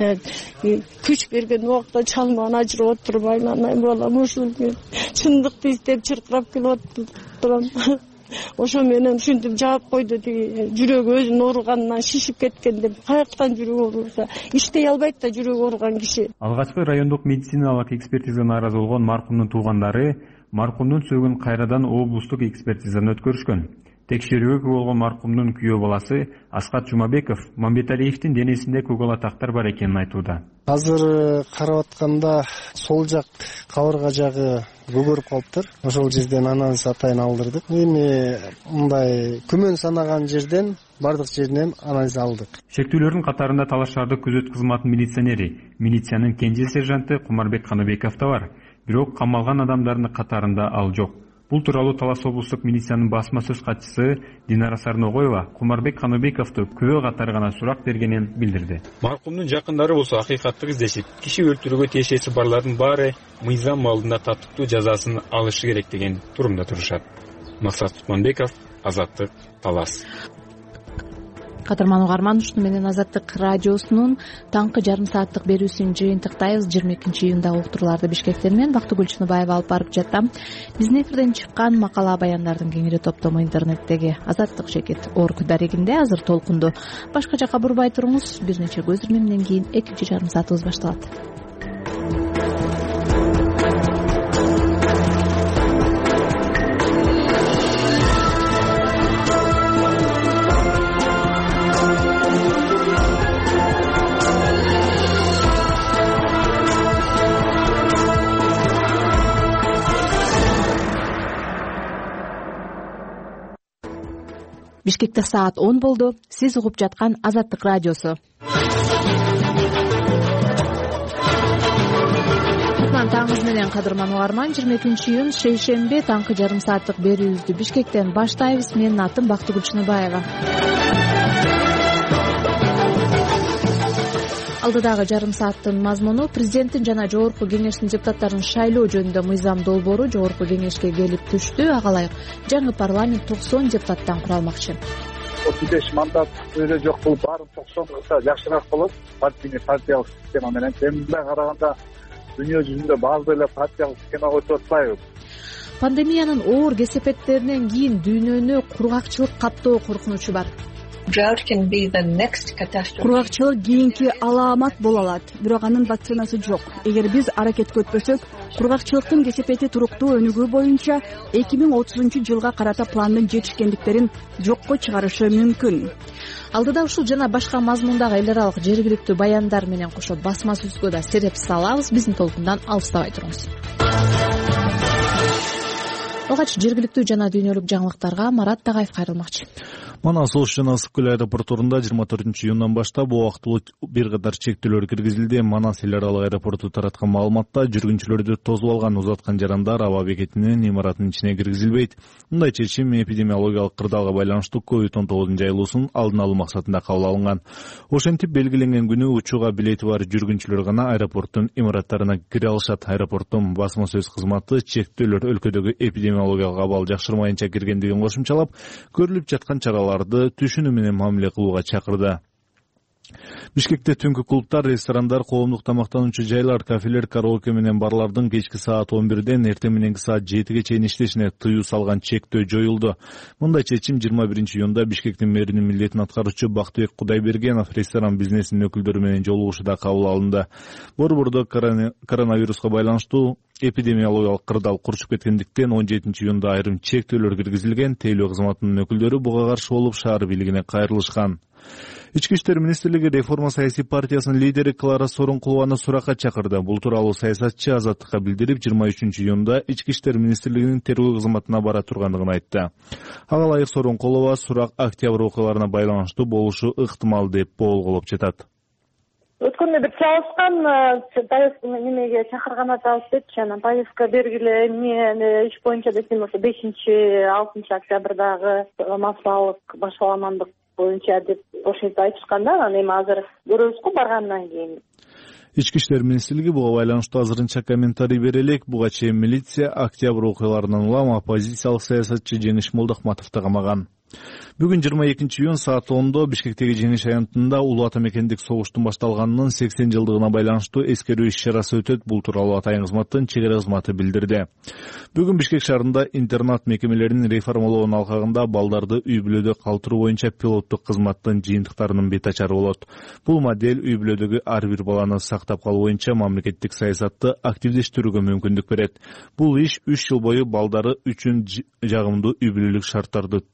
күч берген убакта чалман ажырап отурбайм, анан балам ушул чындыкты издеп чыркырап келип турам. Ошо менен ушинтип жаап койду, тиги жүрөгү өзүнүн ооруганынан шишип кеткен деп. Каяктан жүрөк ооруса, иштей албайт да жүрөк ооруган киши. Алгачкы райондук медициналык экспертизага нааразы болгон маркумдун туугандары маркумдун сөөгүн кайрадан облустук экспертизадан өткөрүшкөн. Текшерүүгө күбө болгон маркумдун күйөө баласы Аскат Жумабеков Мамбеталиевдин денесинде көкөлатактар бар экенин айтууда. Азыр карап атканда сол жак кабырга жагы көгөрүп калыптыр. Ошол жерден анализ атайын алдырдык. Эми мындай күмөн санаган жерден бардык жеринен анализ алдык. Шектүүлөрдүн катарында Талаш шаардык күзөт кызматынын милиционери, милициянын кенже сержанты Кумарбек Каныбеков да бар. Бирок камалган адамдардын катарында ал жок. Бул тууралуу Талас облустук милициянын басма сөз катчысы Динара Сарногоева Кумарбек Каныбековду күбө катары гана сурак бергенин билдирди. Маркумдун жакындары болсо акыйкатты издешип, киши өлтүрүүгө тиешеси барлардын баары мыйзам алдында татыктуу жазасын алышы керек деген турумда турушат. Максат Кутманбеков, Азаттык, Талас. Кадырман угарман, ушуну менен Азаттык радиосунун таңкы жарым сааттык берүүсүн жыйынтыктайбыз. жыйырма экинчи июндагы уктурууларды Бишкектен мен Бактыгүл Чыныбаева алып барып жатам. Биздин эфирден чыккан макала баяндардын кеңири топтому интернеттеги Азаттык жекет орг дарегинде азыр толкунду. Башка жака бурбай туруңуз, бир нече көз ирмемден кийин экинчи жарым саатыбыз башталат. Бишкекте саат он болду. Сиз угуп жаткан Азаттык радиосу. Таңыз менен кадырман угарман, жыйырма экинчи июнь шейшемби таңкы жарым сааттык берүүбүздү Бишкектен баштайбыз. Менин атым Бактыгүл Чыныбаева. Алдыдагы жарым сааттын мазмуну президенттин жана жогорку кеңештин депутаттарын шайлоо жөнүндө мыйзам долбоору жогорку кеңешке келип түштү. Ага ылайык жаңы парламент токсон депутаттан куралмакчы. отуз беш мандат эле жок болуп, баарын токсон кылса жакшыраак болот. Партийный партиялык система менен мындай караганда дүйнө жүзүндө баарды эле партиялык системага өтүп атпайбы? Пандемиянын оор кесепеттеринен кийин дүйнөнү кургакчылык каптоо коркунучу бар. Кургакчылык кийинки алаамат боло алат, бирок анын вакцинасы жок. Эгер биз аракетке өтпөсөк, кургакчылыктын кесепети туруктуу өнүгүү боюнча эки миң отузунчу жылга карата пландын жетишкендиктерин жокко чыгарышы мүмкүн. Алдыда ушул жана башка мазмундагы эл аралык жергиликтүү баяндар менен кошо басма сөзгө да сереп салабыз. Биздин толкундан алыстабай туруңуз. Алгач жергиликтүү жана дүйнөлүк жаңылыктарга Марат Тагаев кайрылмакчы. Манас Ош жана Ысык көл аэропортторунда жыйырма төртүнчү июндан баштап убактылуу бир катар чектөөлөр киргизилди. Манас эл аралык аэропорту тараткан маалыматта жүргүнчүлөрдү тосуп алган узаткан жарандар аба бекетинин имаратынын ичине киргизилбейт. Мындай чечим эпидемиологиялык кырдаалга байланыштуу ковид он тогузун жайылуусун алдын алуу максатында кабыл алынган. Ошентип белгиленген күнү учууга билети бар жүргүнчүлөр гана аэропорттун имараттарына кире алышат. Аэропорттун басма сөз кызматы чектөөлөр өлкөдөгү эпидемиологиялык абал жакшырмайынча киргендигин кошумчалап, көрүлүп жаткан чараларды түшүнүү менен мамиле кылууга чакырды. Бишкекте түнкү клубтар, ресторандар, коомдук тамактануучу жайлар, кафелер, караоке менен барлардын кечки саат он бирден эртең мененки саат жетиге чейин иштешине тыюу салган чектөө жоюлду. Мындай чечим жыйырма биринчи июнда Бишкектин мэринин милдетин аткаруучу Бактыбек Кудайбергенов ресторан бизнесинин өкүлдөрү менен жолугушууда кабыл алынды. Борбордо коронавируска байланыштуу эпидемиологиялык кырдаал курчуп кеткендиктен он жетинчи июнда айрым чектөөлөр киргизилген. Тейлөө кызматынын өкүлдөрү буга каршы болуп шаар бийлигине кайрылышкан. Ички иштер министрлиги реформа саясий партиясынын лидери Клара Сооронкулованы суракка чакырды. Бул тууралуу саясатчы Азаттыкка билдирип, жыйырма үчүнчү июнда ички иштер министрлигинин тергөө кызматына бара тургандыгын айтты. Ага ылайык Сооронкулова сурак октябрь окуяларына байланыштуу болушу ыктымал деп болголоп жатат. Өткөндө бир чалышкан повестка немеге чакырган атабыз депчи, анан повестка бергиле, эмне иш боюнча десем ошо бешинчи алтынчы октябрдагы массалык башаламандык боюнча деп ошентип айтышкан да, анан эми азыр көрөбүз го баргандан кийин. Ички иштер министрлиги буга байланыштуу азырынча комментарий бере элек. Буга чейин милиция октябрь окуяларынан улам оппозициялык саясатчы Жеңиш Молдохматовду камаган. Бүгүн жыйырма экинчи июнь саат ондо Бишкектеги Жеңиш аянтында улуу ата мекендик согуштун башталганынын сексен жылдыгына байланыштуу эскерүү иш-чарасы өтөт. Бул тууралуу Атайын кызматтын чек ара кызматы билдирди. Бүгүн Бишкек шаарында интернат мекемелерин реформалоонун алкагында балдарды үй бүлөдө калтыруу боюнча пилоттук кызматтын жыйынтыктарынын бет ачары болот. Бул модель үй бүлөдөгү ар бир баланы сактап калуу боюнча мамлекеттик саясатты активдештирүүгө мүмкүндүк берет. Бул иш үч жыл бою балдары үчүн жагымдуу үй бүлөлүк шарттарды түзүү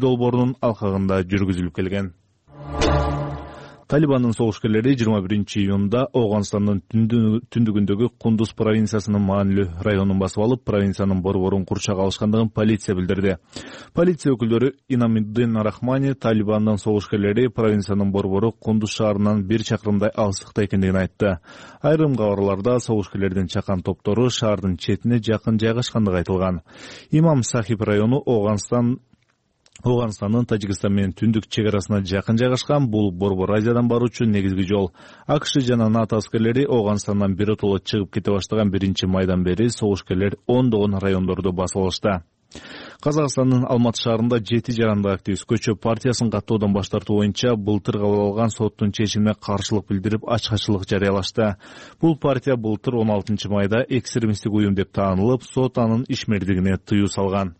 долбоорунун алкагында жүргүзүлүп келген. Талибандын согушкерлери жыйырма биринчи июнда Ооганстандын түндүгүндөгү Кундуз провинциясынын маанилүү районун басып алып, провинциянын борборун курчак алышкандыгын полиция билдирди. Полиция өкүлдөрү Инамиддин Рахмани Талибандын согушкерлери провинциянын борбору Кундуз шаарынан бир чакырымдай алыстыкта экендигин айтты. Айрым кабарларда согушкерлердин чакан топтору шаардын четине жакын жайгашкандыгы айтылган. Имам Сахиб району Ооганстан Ооганстандын Тажикстан менен түндүк чек арасына жакын жайгашкан. Бул Борбор Азиядан баруучу негизги жол. АКШ жана НАТО аскерлери Ооганстандан биротоло чыгып кете баштаган биринчи майдан бери согушкерлер ондогон райондорду басып алышты. Казакстандын Алматы шаарында жети жарандык активист Көчө партиясын каттоодон баш тартуу боюнча былтыр кабыл алган соттун чечимине каршылык билдирип ачкачылык жарыялашты. Бул партия былтыр он алтынчы майда экстремисттик уюм деп таанылып, сот анын ишмердигине тыюу салган.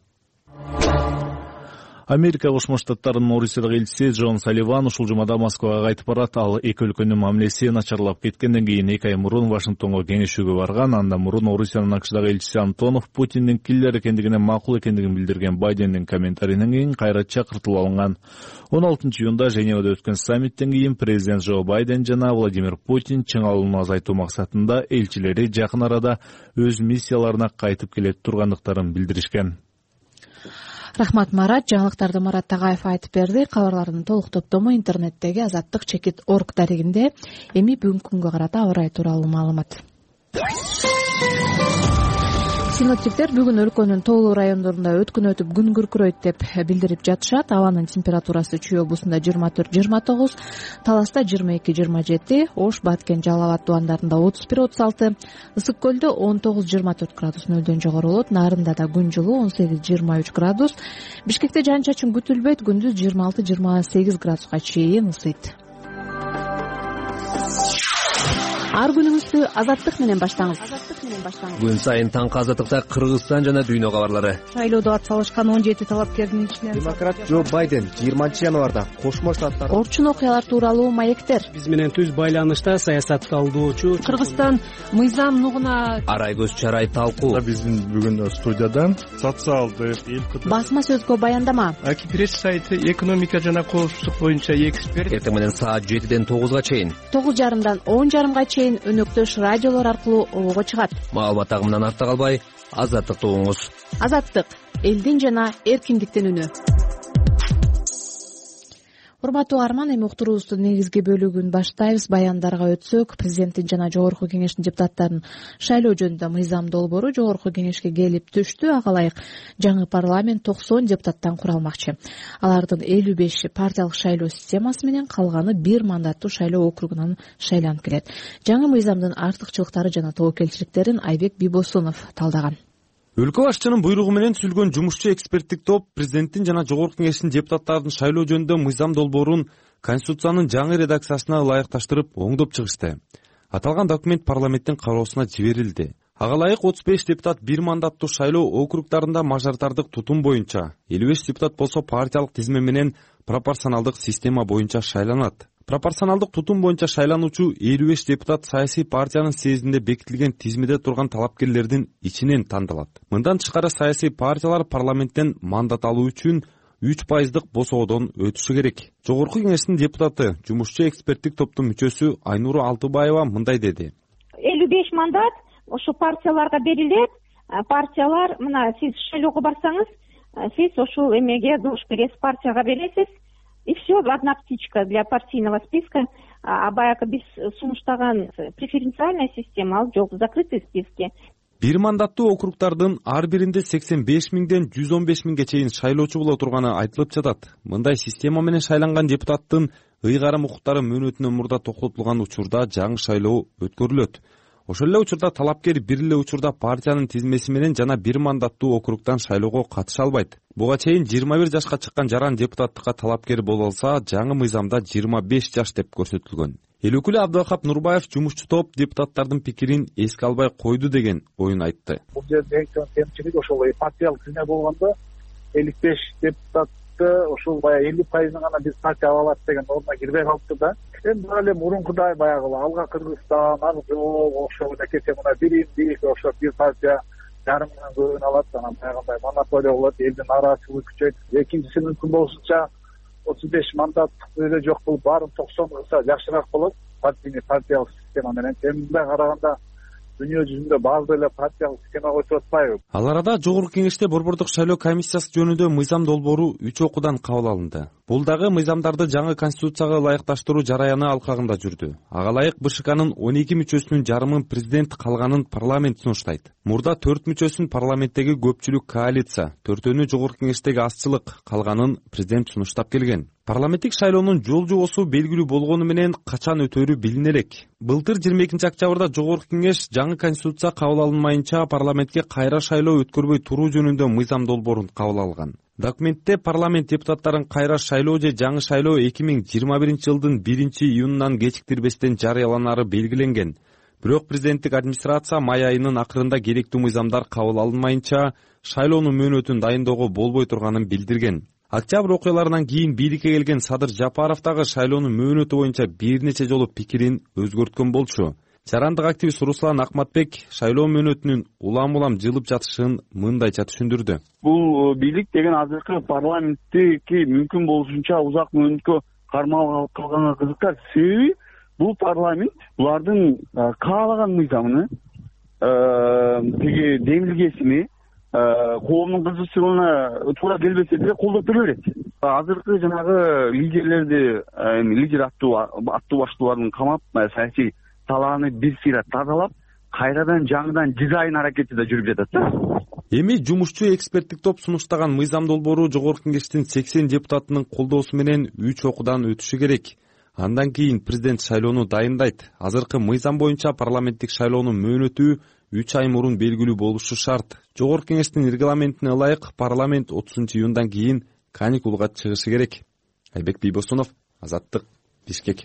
Америка Кошмо Штаттарынын Орусиядагы элчиси Джон Салливан ушул жумада Москвага кайтып барат. Ал эки өлкөнүн мамилеси начарлап кеткенден кийин эки ай мурун Вашингтонго кеңешүүгө барган. Андан мурун Орусиянын АКШдагы элчиси Антонов Путиндин киллер экендигине макул экендигин билдирген Байдендин комментарийинен кийин кайра чакыртылып алынган. он алтынчы июнда Женевада өткөн саммиттен кийин президент Джо Байден жана Владимир Путин чыңалууну азайтуу максатында элчилери жакын арада өз миссияларына кайтып келет тургандыктарын билдиришкен. Рахмат Марат, жаңылыктарды Марат Тагаев айтып берди. Кабарлардын толук топтому интернеттеги азаттык чекит точка орг дарегинде. Эми бүгүнкү күнгө карата аба ырайы тууралуу маалымат. Синоптиктер бүгүн өлкөнүн тоолуу райондорунда өткүн өтүп күн күркүрөйт деп билдирип жатышат. Абанын температурасы Чүй облусунда жыйырма төрт жыйырма тогуз, Таласта жыйырма эки жыйырма жети, Ош, Баткен, Жалал абад тубандарында отуз бир отуз алты, Ысык көлдө он тогуз жыйырма төрт градус нөлдөн жогору болот. Нарында да күн жылуу он сегиз жыйырма үч градус. Бишкекте жаан чачын күтүлбөйт, күндүз жыйырма алты жыйырма сегиз градуска чейин ысыйт. Ар күнүңүздү азаттык менен баштаңыз. Күн сайын таңкы азаттыкта Кыргызстан жана дүйнө кабарлары. Шайлоодо ат салышкан он жети талапкердин ичинен демократ Джо Байден жыйырманчы январда Кошмо Штаттар Орчун окуялар тууралуу маектер. Биз менен түз байланышта саясатты алдоочу Кыргызстан мыйзам нугуна Арайгөз Чарай талкуу. Биздин бүгүн студиядан социалдык басма сөзгө баяндама. Аки пресс сайты экономика жана коопсуздук боюнча эксперт. Эртең менен саат жетиден тогузга чейин, тогуз жарымдан он жарымга чейин өнөктөш радиолор аркылуу обого чыгат. Маалымат агымынан артта калбай, азаттыкты угуңуз. Азаттык — элдин жана эркиндиктин үнү. Урматтуу арман, эми уктуруубуздун негизги бөлүгүн баштайбыз. Баяндарга өтсөк, президенттин жана жогорку кеңештин депутаттарынын шайлоо жөнүндө мыйзам долбоору жогорку кеңешке келип түштү. Ага ылайык жаңы парламент токсон депутаттан куралмакчы. Алардын элүү беши партиялык шайлоо системасы менен, калганы бир мандаттуу шайлоо округунан шайланып келет. Жаңы мыйзамдын артыкчылыктары жана тобокелчиликтерин Айбек Бибосунов талдаган. Өлкө башчынын буйругу менен түзүлгөн жумушчу эксперттик топ президенттин жана жогорку кеңештин депутаттарынын шайлоо жөнүндө мыйзам долбоорун Конституциянын жаңы редакциясына ылайыкташтырып оңдоп чыгышты. Аталган документ парламенттин кароосуна жиберилди. Ага ылайык отуз беш депутат бир мандаттуу шайлоо округдарында мажоритардык тутум боюнча, элүү беш депутат болсо партиялык тизме менен пропорционалдык система боюнча шайланат. Пропорционалдык тутум боюнча шайлануучу элүү беш депутат саясий партиянын съездинде бекитилген тизмеде турган талапкерлердин ичинен тандалат. Мындан тышкары саясий партиялар парламенттен мандат алуу үчүн үч пайыздык босоодон өтүшү керек. Жогорку кеңештин депутаты, жумушчу эксперттик топтун мүчөсү Айнуру Алтыбаева мындай деди. элүү беш мандат ошо партияларга берилет. Партиялар, мына сиз шайлоого барсаңыз, сиз ошол эмеге дош бересиз, партияга бересиз. И все, одна птичка для партийного списка. А баягы биз сунуштаган преференциальная система, ал жок, закрытые списки. Бир мандаттуу округдардын ар биринде сексен беш миңден жүз он беш миңге чейин шайлоочу боло турганы айтылып жатат. Мындай система менен шайланган депутаттын ыйгарым укуктары мөөнөтүнөн мурда токтотулган учурда жаңы шайлоо өткөрүлөт. Ошол эле учурда талапкер бир эле учурда партиянын тизмеси менен жана бир мандаттуу округдан шайлоого катыша албайт. Буга чейин жыйырма бир жашка чыккан жаран депутаттыкка талапкер боло алса, жаңы мыйзамда жыйырма беш жаш деп көрсөтүлгөн. Эл өкүлү Абдылхап Нурбаев жумушчу топ депутаттардын пикирин эске албай койду деген оюн айтты. Бул жерде кемчилик ошол партиялык тизме болгондо элүү беш депутат ошол баягы элүү пайызын гана биз партия ала алат деген норма кирбей калыпты да. Эми бул эле мурункудай баягы алга Кыргызстан, аны жок, ошол кетсе мына бир бир ошо бир партия жарымынан көбүн алат, анан баягындай монополия болот, элдин нааразычылыгы күчөйт. Экинчиси мүмкүн болушунча отуз беш мандат өзү жок кылып баарын токсон кылса жакшыраак болот. Партийный партиялык система менен мындай караганда дүйнө жүзүндө баардык эле партиялык системага өтүп атпайбы? Ал арада Жогорку Кеңеште борбордук шайлоо комиссиясы жөнүндө мыйзам долбоору үч окуудан кабыл алынды. Бул дагы мыйзамдарды жаңы конституцияга ылайыкташтыруу жараяны алкагында жүрдү. Ага ылайык БШКнын он эки мүчөсүнүн жарымын президент, калганын парламент сунуштайт. Мурда төрт мүчөсүн парламенттеги көпчүлүк коалиция, төртөөнү Жогорку Кеңештеги азчылык, калганын президент сунуштап келген. Парламенттик шайлоонун жол жобосу белгилүү болгону менен качан өтөрү билине элек. Былтыр жыйырма экинчи октябрда Жогорку Кеңеш жаңы конституция кабыл алынмайынча парламентке кайра шайлоо өткөрбөй туруу жөнүндө мыйзам долбоорун кабыл алган. Документте парламент депутаттарын кайра шайлоо же жаңы шайлоо эки миң жыйырма биринчи жылдын биринчи июнунан кечиктирбестен жарыяланары белгиленген. Бирок президенттик администрация май айынын акырында керектүү мыйзамдар кабыл алынмайынча шайлоонун мөөнөтүн дайындоого болбой турганын билдирген. Октябрь окуяларынан кийин бийликке келген Садыр Жапаров дагы шайлоонун мөөнөтү боюнча бир нече жолу пикирин өзгөрткөн болчу. Жарандык активист Руслан Акматбек шайлоо мөөнөтүнүн улам-улам жылып жатышын мындайча түшүндүрдү. Бул бийлик деген азыркы парламенттики мүмкүн болушунча узак мөөнөткө кармалып калганга кызыктар. Себеби бул парламент булардын каалаган мыйзамын, тиги демилгесини коомдун кызыкчылыгына туура келбесе деле колдоп бере берет. Азыркы жанагы лидерлерди, лидер аттуу аттуу баштууларын камап, саясий талааны бир сыйра тазалап, кайрадан жаңыдан дизайн аракети да жүрүп жатат да. Эми жумушчу эксперттик топ сунуштаган мыйзам долбоору Жогорку Кеңештин сексен депутатынын колдоосу менен үч окуудан өтүшү керек. Андан кийин президент шайлоону дайындайт. Азыркы мыйзам боюнча парламенттик шайлоонун мөөнөтү үч ай мурун белгилүү болушу шарт. Жогорку Кеңештин регламентине ылайык парламент отузунчу июндан кийин каникулга чыгышы керек. Айбек Бийбосунов, Азаттык, Бишкек.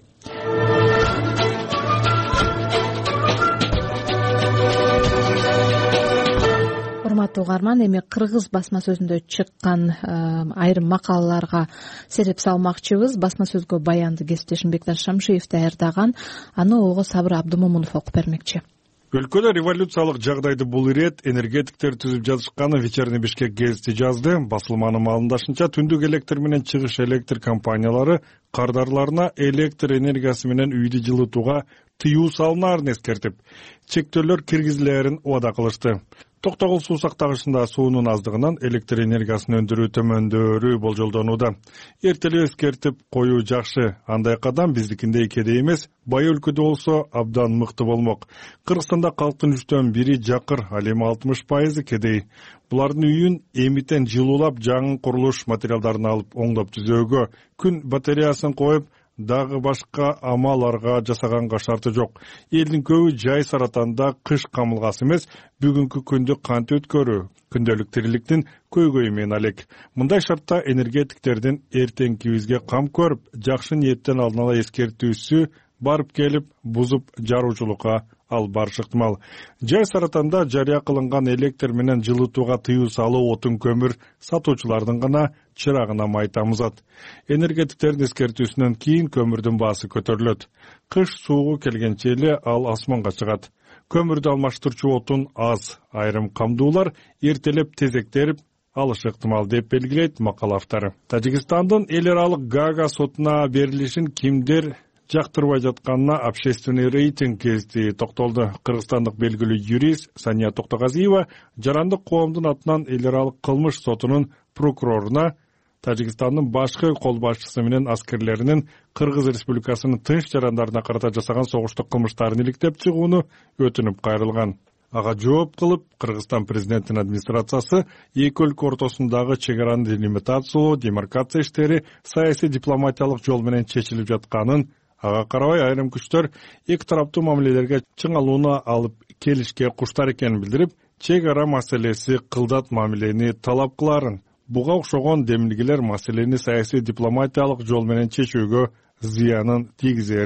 Урматтуу угарман, эми кыргыз басма сөзүндө чыккан айрым макалаларга сереп салмакчыбыз. Басма сөзгө баянды кесиптешим Бекташ Шамшиев даярдаган. Аны ого Сабыр Абдымомунов окуп бермекчи. Өлкөдө революциялык жагдайды бул ирет энергетиктер түзүп жатышканы Вечерний Бишкек гезити жазды. Басылманын маалымдашынча түндүк электр менен чыгыш электр компаниялары кардарларына электр энергиясы менен үйдү жылытууга тыюу салынаарын эскертип, чектөөлөр киргизилерин убада кылышты. Токтогул суу сактагычында суунун аздыгынан электр энергиясын өндүрүү төмөндөрү болжолдонууда. Эртелеп эскертип коюу жакшы. Андай кадам биздикиндей кедей эмес, бай өлкөдө болсо абдан мыкты болмок. Кыргызстанда калктын үчтөн бири жакыр, ал эми алтымыш пайызы кедей. Булардын үйүн эмитен жылуулап, жаңы курулуш материалдарын алып оңдоп түзөөгө, күн батареясын коюп, дагы башка амаларга жасаганга шарты жок. Элдин көбү жай саратанда кыш камылгасы эмес, бүгүнкү күндү кантип өткөрүү, күндөлүк тириликтин көйгөйү менен алек. Мындай шартта энергетиктердин эртеңкибизге кам көрүп, жакшы ниеттен алдын ала эскертүүсү барып келип, бузуп жаруучулукка ал барышы ыктымал. Жай саратанда жарыя кылынган электр менен жылытууга тыюу салуу отун көмүр сатуучулардын гана чырагына май тамызат. Энергетиктердин эскертүүсүнөн кийин көмүрдүн баасы көтөрүлөт. Кыш суугу келгенче эле ал асманга чыгат. Көмүрдү алмаштырчу отун аз, айрым камдуулар эртелеп тезектерип алышы ыктымал деп белгилейт макала автору. Тажикстандын эл аралык Гага сотуна берилишин кимдер жактырбай жатканына общественный рейтинг гезити токтолду. Кыргызстандык белгилүү юрист Сания Токтогазиева жарандык коомдун атынан эл аралык кылмыш сотунун прокуроруна Тажикстандын башкы кол башчысы менен аскерлеринин Кыргыз Республикасынын тынч жарандарына карата жасаган согуштук кылмыштарын иликтеп чыгууну өтүнүп кайрылган. Ага жооп кылып, Кыргызстан президентинин администрациясы эки өлкө ортосундагы чек араны делимитациялоо, демаркация иштери саясий дипломатиялык жол менен чечилип жатканын, ага карабай айрым күчтөр эки тараптуу мамилелерге чыңалууну алып келишке куштар экенин билдирип, чек ара маселеси кылдат мамилени талап кыларын. Буга окшогон демилгелер маселени саясий дипломатиялык жол менен чечүүгө зыянын тийгизерин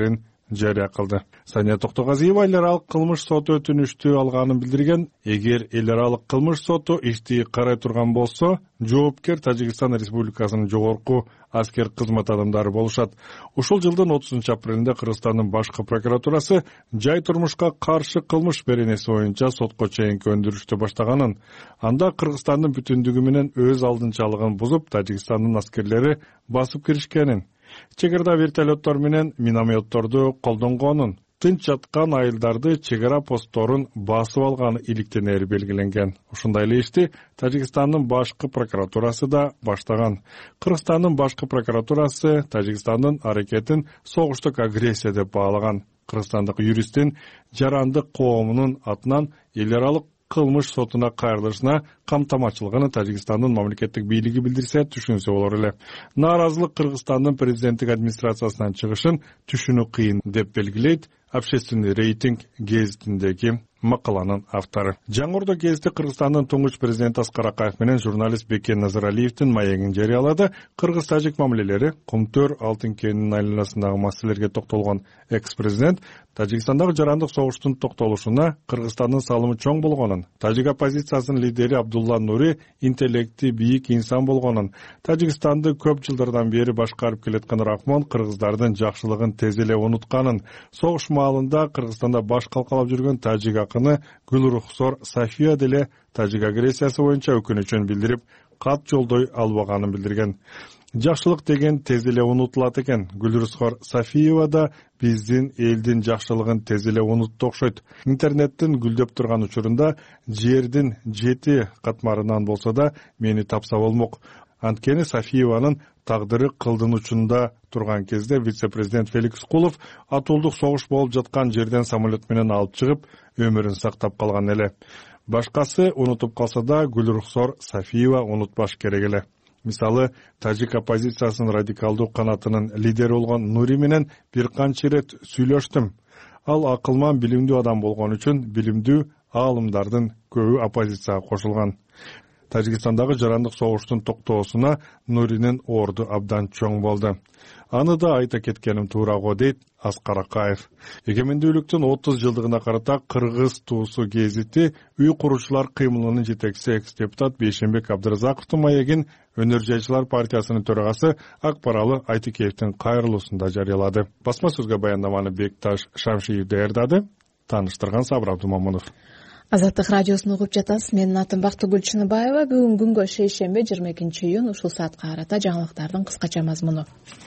жарыя кылды. Сания Токтогазиева эл аралык кылмыш соту өтүнүштү алганын билдирген. Эгер эл аралык кылмыш соту ишти карай турган болсо, жоопкер Тажикстан Республикасынын жогорку аскер кызмат адамдары болушат. Ушул жылдын отузунчу апрелинде Кыргызстандын башкы прокуратурасы жай турмушка каршы кылмыш беренеси боюнча сотко чейинки өндүрүштү баштаганын, анда Кыргызстандын бүтүндүгү менен өз алдынчалыгын бузуп, Тажикстандын аскерлери басып киришкенин, чек арада вертолеттор менен минометторду колдонгонун, тынч жаткан айылдарды чек ара постторун басып алганы иликтенери белгиленген. Ушундай эле ишти Тажикстандын башкы прокуратурасы да баштаган. Кыргызстандын башкы прокуратурасы Тажикстандын аракетин согуштук агрессия деп баалаган. Кыргызстандык юристтин жарандык коомунун атынан эл аралык кылмыш сотуна кайрылышына камтамачылыгын Тажикстандын мамлекеттик бийлиги билдирсе түшүнсө болор эле. Нааразылык Кыргызстандын президенттик администрациясынан чыгышын түшүнүү кыйын деп белгилейт Общественный рейтинг гезитиндеги макаланын автору. Жаңырдо гезити Кыргызстандын туңгуч президенти Аскар Акаев менен журналист Бекен Назаралиевдин маегин жарыялады. Кыргыз-тажик мамилелери, Кумтөр, Алтын кенинин айланасындагы маселелерге токтолгон экс-президент Тажикстандагы жарандык согуштун токтолушуна Кыргызстандын салымы чоң болгонун, тажик оппозициясынын лидери Абдулла Нури интеллекти бийик инсан болгонун, Тажикстанды көп жылдардан бери башкарып келаткан Рахмон кыргыздардын жакшылыгын тез эле унутканын, согуш маалында Кыргызстанда баш калкалап жүргөн тажик акыны Гүлрухсор Сафия деле тажик агрессиясы боюнча өкүнүчүн билдирип, кат жолдой албаганын билдирген. Жакшылык деген тез эле унутулат экен. Гүлрухсор Сафиева да биздин элдин жакшылыгын тез эле унутту окшойт. Интернеттин гүлдөп турган учурунда жердин жети катмарынан болсо да мени тапса болмок. Анткени Сафиеванын тагдыры кылдын учунда турган кезде вице-президент Феликс Кулов атуулдук согуш болуп жаткан жерден самолет менен алып чыгып, өмүрүн сактап калган эле. Башкасы унутуп калса да Гүлрухсор Сафиева унутпаш керек эле. Мисалы, тажик оппозициясынын радикалдуу канатынын лидери болгон Нури менен бир канча ирет сүйлөштүм. Ал акылман билимдүү адам болгон үчүн билимдүү аалымдардын көбү оппозицияга кошулган. Тажикстандагы жарандык согуштун токтоосуна Нуринин орду абдан чоң болду. Аны да айта кеткеним туура го, дейт Аскар Акаев. Эгемендүүлүктүн отуз жылдыгына карата Кыргыз туусу гезити үй курушуулар кыймылынын жетекчиси экс-депутат Бейшенбек Абдыразаковдун маегин Өнөр жайчылар партиясынын төрагасы Акбаралы Айтыкеевдин кайрылуусунда жарыялады. Басма сөзгө баяндаманы Бекташ Шамшиев даярдады. Тааныштырган Сабыр Абдумамунов. Азаттык радиосун угуп жатасыз. Менин атым Бактыгүл Чыныбаева. Бүгүн күнгө шейшемби жыйырма экинчи июнь ушул саатка карата жаңылыктардын кыскача мазмуну.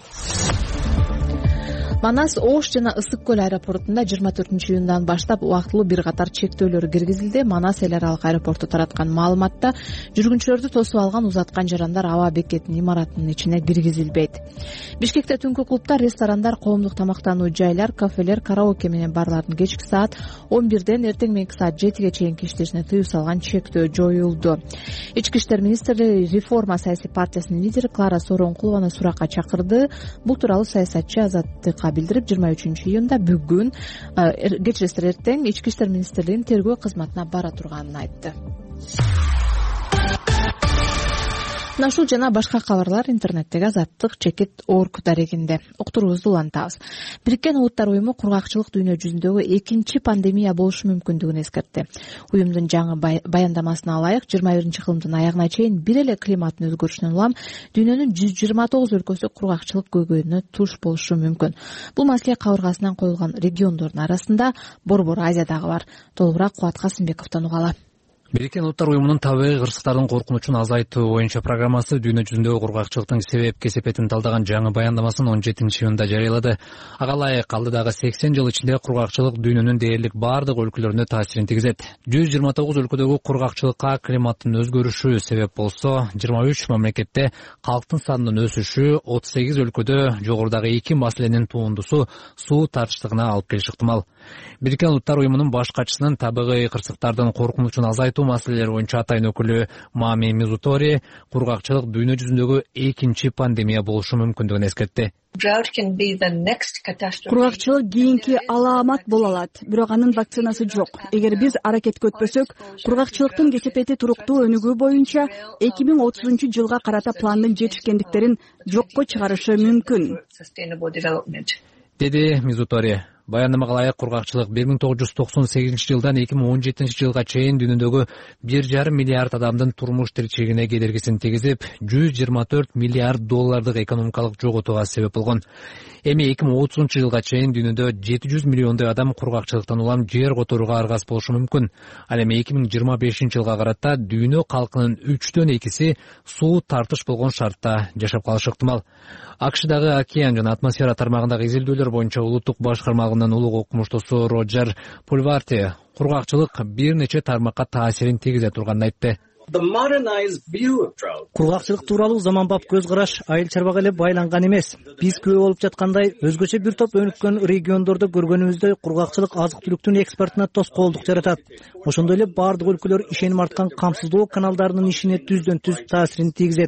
Манас Ош жана Ысык көл аэропортунда жыйырма төртүнчү июндан баштап убактылуу бир катар чектөөлөр киргизилди. Манас эл аралык аэропорту тараткан маалыматта жүргүнчүлөрдү тосуп алган узаткан жарандар аба бекетинин имаратынын ичине киргизилбейт. Бишкекте түнкү клубтар, ресторандар, коомдук тамактануу жайлар, кафелер, караоке менен барлардын кечки саат он бирден эртең мененки саат жетиге чейинки иштешине тыюу салган чектөө жоюлду. Ички иштер министрлиги Реформа саясий партиясынын лидери Клара Сооронкулованы суракка чакырды. Бул тууралуу саясатчы Азаттыкка билдирип, жыйырма үчүнчү июнда бүгүн кечиресиздер эртең ички иштер министрлигинин тергөө кызматына бара турганын айтты. Мына ушул жана башка кабарлар интернеттеги азаттык чекит орг дарегинде. Уктуруубузду улантабыз. Бириккен Улуттар уюму кургакчылык дүйнө жүзүндөгү экинчи пандемия болушу мүмкүндүгүн эскертти. Уюмдун жаңы баяндамасына ылайык, жыйырма биринчи кылымдын аягына чейин бир эле климаттын өзгөрүшүнөн улам дүйнөнүн жүз жыйырма тогуз өлкөсү кургакчылык көйгөйүнө туш болушу мүмкүн. Бул маселе кабыргасынан коюлган региондордун арасында Борбор Азия дагы бар. Толугураак Кубат Касымбековдон угалы. Бириккен Улуттар уюмунун табигый кырсыктардын коркунучун азайтуу боюнча программасы дүйнө жүзүндөгү кургакчылыктын себеп кесепетин талдаган жаңы баяндамасын он жетинчи июнда жарыялады. Ага ылайык алдыдагы сексен жыл ичинде кургакчылык дүйнөнүн дээрлик бардык өлкөлөрүнө таасирин тийгизет. жүз жыйырма тогуз өлкөдөгү кургакчылыкка климаттын өзгөрүшү себеп болсо, жыйырма үч мамлекетте калктын санынын өсүшү, отуз сегиз өлкөдө жогорудагы эки маселенин туундусу суу тартыштыгына алып келиши ыктымал. Бириккен Улуттар уюмунун баш катчысынын табигый кырсыктардын коркунучун азайтуу маселелери боюнча атайын өкүлү Мами Мизутори кургакчылык дүйнө жүзүндөгү экинчи пандемия болушу мүмкүндүгүн эскертти. Кургакчылык кийинки алаамат боло алат, бирок анын вакцинасы жок. Эгер биз аракетке өтпөсөк, кургакчылыктын кесепети туруктуу өнүгүү боюнча эки миң отузунчу жылга карата пландын жетишкендиктерин жокко чыгарышы мүмкүн. деди Мизутори. Баяндамага ылайык кургакчылык бир миң тогуз жүз токсон сегизинчи жылдан эки миң он жетинчи жылга чейин дүйнөдөгү бир жарым миллиард адамдын турмуш тиричилигине кедергисин тийгизип, жүз жыйырма төрт миллиард доллардык экономикалык жоготууга себеп болгон. Эми эки миң отузунчу жылга чейин дүйнөдө жети жүз миллиондой адам кургакчылыктан улам жер которууга аргас болушу мүмкүн. Ал эми эки миң жыйырма бешинчи жылга карата дүйнө калкынын үчтөн экиси суу тартыш болгон шартта жашап калышы ыктымал. АКШдагы океан жана атмосфера тармагындагы изилдөөлөр боюнча улуттук башкармалыгынын улуг окумуштуусу Роджер Пульварти кургакчылык бир нече тармакка таасирин тийгизе турганын айтты. Кургакчылык тууралуу заманбап көз караш айыл чарбага эле байланган эмес. Биз күбө болуп жаткандай өзгөчө бир топ өнүккөн региондордо көргөнүбүздөй кургакчылык азык-түлүктүн экспортуна тоскоолдук жаратат. Ошондой эле бардык өлкөлөр ишеним арткан камсыздоо каналдарынын ишине түздөн түз таасирин тийгизет,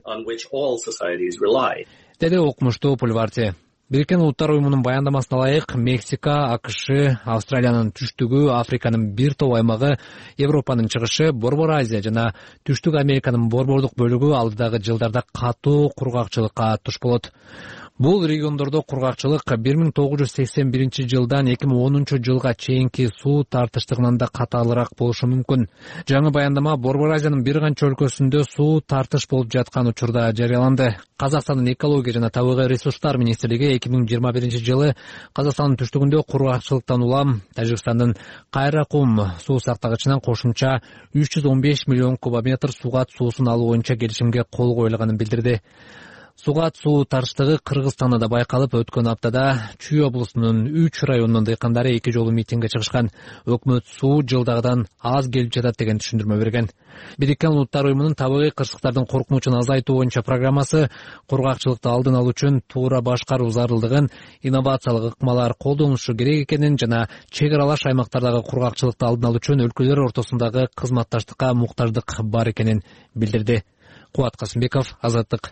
деди окумуштуу Пульварти. Бириккен Улуттар уюмунун баяндамасына ылайык, Мексика, АКШ, Австралиянын түштүгү, Африканын бир топ аймагы, Европанын чыгышы, Борбор Азия жана Түштүк Американын борбордук бөлүгү алдыдагы жылдарда катуу кургакчылыкка туш болот. Бул региондордо кургакчылык бир миң тогуз жүз сексен биринчи жылдан эки миң онунчу жылга чейинки суу тартыштыгынан да катаалыраак болушу мүмкүн. Жаңы баяндама Борбор Азиянын бир канча өлкөсүндө суу тартыш болуп жаткан учурда жарыяланды. Казакстандын экология жана табигый ресурстар министрлиги эки миң жыйырма биринчи жылы Казакстандын түштүгүндө кургакчылыктан улам Тажикстандын Кайракум суу сактагычынан кошумча үч жүз он беш миллион кубометр сугат суусун алуу боюнча келишимге кол коюлганын билдирди. Сугат суу тартыштыгы Кыргызстанда да байкалып, өткөн аптада Чүй облусунун үч районунун дыйкандары эки жолу митингге чыгышкан. Өкмөт суу жылдагыдан аз келип жатат деген түшүндүрмө берген. Бириккен Улуттар уюмунун табигый кырсыктардын коркунучун азайтуу боюнча программасы кургакчылыкты алдын алуу үчүн туура башкаруу зарылдыгын, инновациялык ыкмалар колдонулушу керек экенин жана чек аралаш аймактардагы кургакчылыкты алдын алуу үчүн өлкөлөр ортосундагы кызматташтыкка муктаждык бар экенин билдирди. Кубат Касымбеков, Азаттык.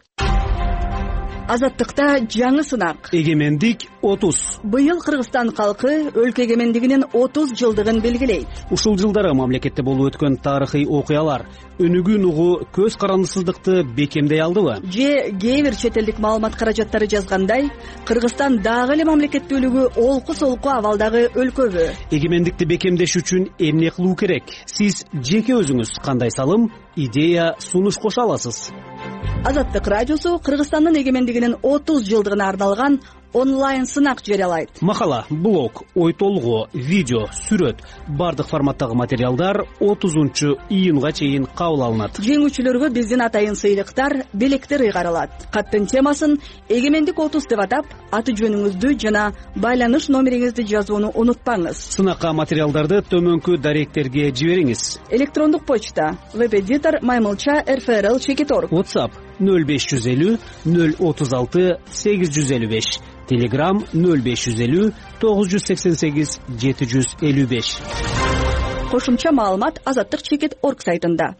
Азаттыкта жаңы сынак. Эгемендик отуз. Быйыл Кыргызстан калкы өлкө эгемендигинин отуз жылдыгын белгилейт. Ушул жылдары мамлекетте болуп өткөн тарыхый окуялар өнүгүүн угу көз карандысыздыкты бекемдей алдыбы? Же кээ бир чет элдик маалымат каражаттары жазгандай, Кыргызстан дагы эле мамлекеттүүлүгү олку-солку абалдагы өлкөбү? Эгемендикти бекемдеш үчүн эмне кылуу керек? Сиз жеке өзүңүз кандай салым, идея, сунуш кошо аласыз? Азаттык радиосу Кыргызстандын эгемендигинин отуз жылдыгына арналган онлайн сынак жарыялайт. Макала, блог, ой толгоо, видео, сүрөт, бардык форматтагы материалдар отузунчу июнга чейин кабыл алынат. Жеңүүчүлөргө биздин атайын сыйлыктар, белектер ыйгарылат. Каттын темасын эгемендик отуз деп атап, аты жөнүңүздү жана байланыш номериңизди жазууну унутпаңыз. Сынакка материалдарды төмөнкү даректерге жибериңиз. Электрондук почта веб-эдитор маймылча эр эф эр эл чекит точка орг. WhatsApp нөл беш жүз элүү нөл отуз алты сегиз жүз элүү беш. Telegram нөл беш жүз элүү тогуз жүз сексен сегиз жети жүз элүү беш. Кошумча маалымат азаттык чекит точка орг сайтында.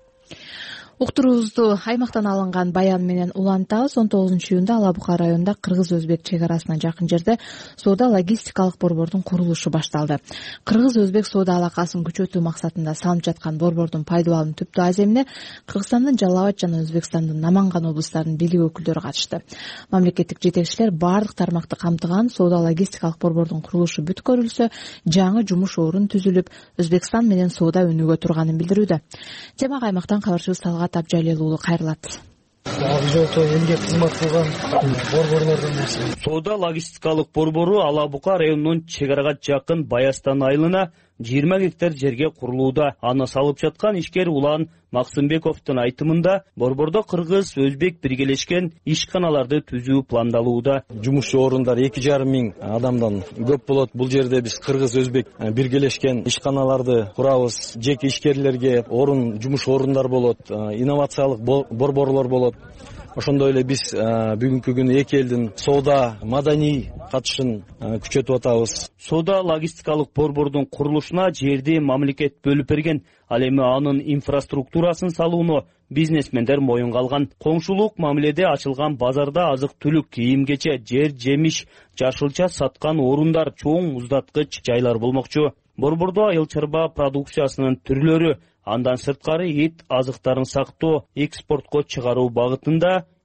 Уктуруубузду аймактан алынган баян менен улантабыз. он тогузунчу июнда Ала Бука районунда кыргыз-өзбек чек арасына жакын жерде соода-логистикалык борбордун курулушу башталды. Кыргыз-өзбек соода алакасын күчөтүү максатында салынып жаткан борбордун пайдалануу түптүү аз эмне Кыргызстандын Жалал Абад жана Өзбекстандын Наманган облустарынын бийлик өкүлдөрү катышты. Мамлекеттик жетекчилер бардык тармакты камтыган соода-логистикалык борбордун курулушу бүт көрүлсө, жаңы жумуш орун түзүлүп, Өзбекстан менен соода өнүгө турганын билдирүүдө. Темага аймактан кабарчыбыз Талгат Абжалел уулу кайрылат. Жолто эмне кызмат кылган борборлордун нерсе. Соода-логистикалык борбору Ала Бука районунун чек арага жакын Баястан айылына жыйырма гектар жерге курулууда. Аны салып жаткан ишкер Улан Максымбековдун айтымында борбордо кыргыз, өзбек биргелешкен ишканаларды түзүү пландалууда. Жумуш орундар эки жарым миң адамдан көп болот. Бул жерде биз кыргыз, өзбек биргелешкен ишканаларды курабыз. Жеке ишкерлерге орун, жумуш орундар болот, инновациялык борборлор болот. Ошондой эле биз бүгүнкү күнү эки элдин соода маданий катышын күчөтүп атабыз. Соода-логистикалык борбордун курулушуна жерди мамлекет бөлүп берген. Ал эми анын инфраструктурасын салууну бизнесмендер моюнга алган. Коңшулук мамиледе ачылган базарда азык-түлүк, кийим-кече, жер, жемиш, жашылча саткан орундар, чоң муздаткыч жайлар болмокчу. Борбордо айыл чарба продукциясынын түрлөрү, андан сырткары эт азыктарын сактоо, экспортко чыгаруу багытында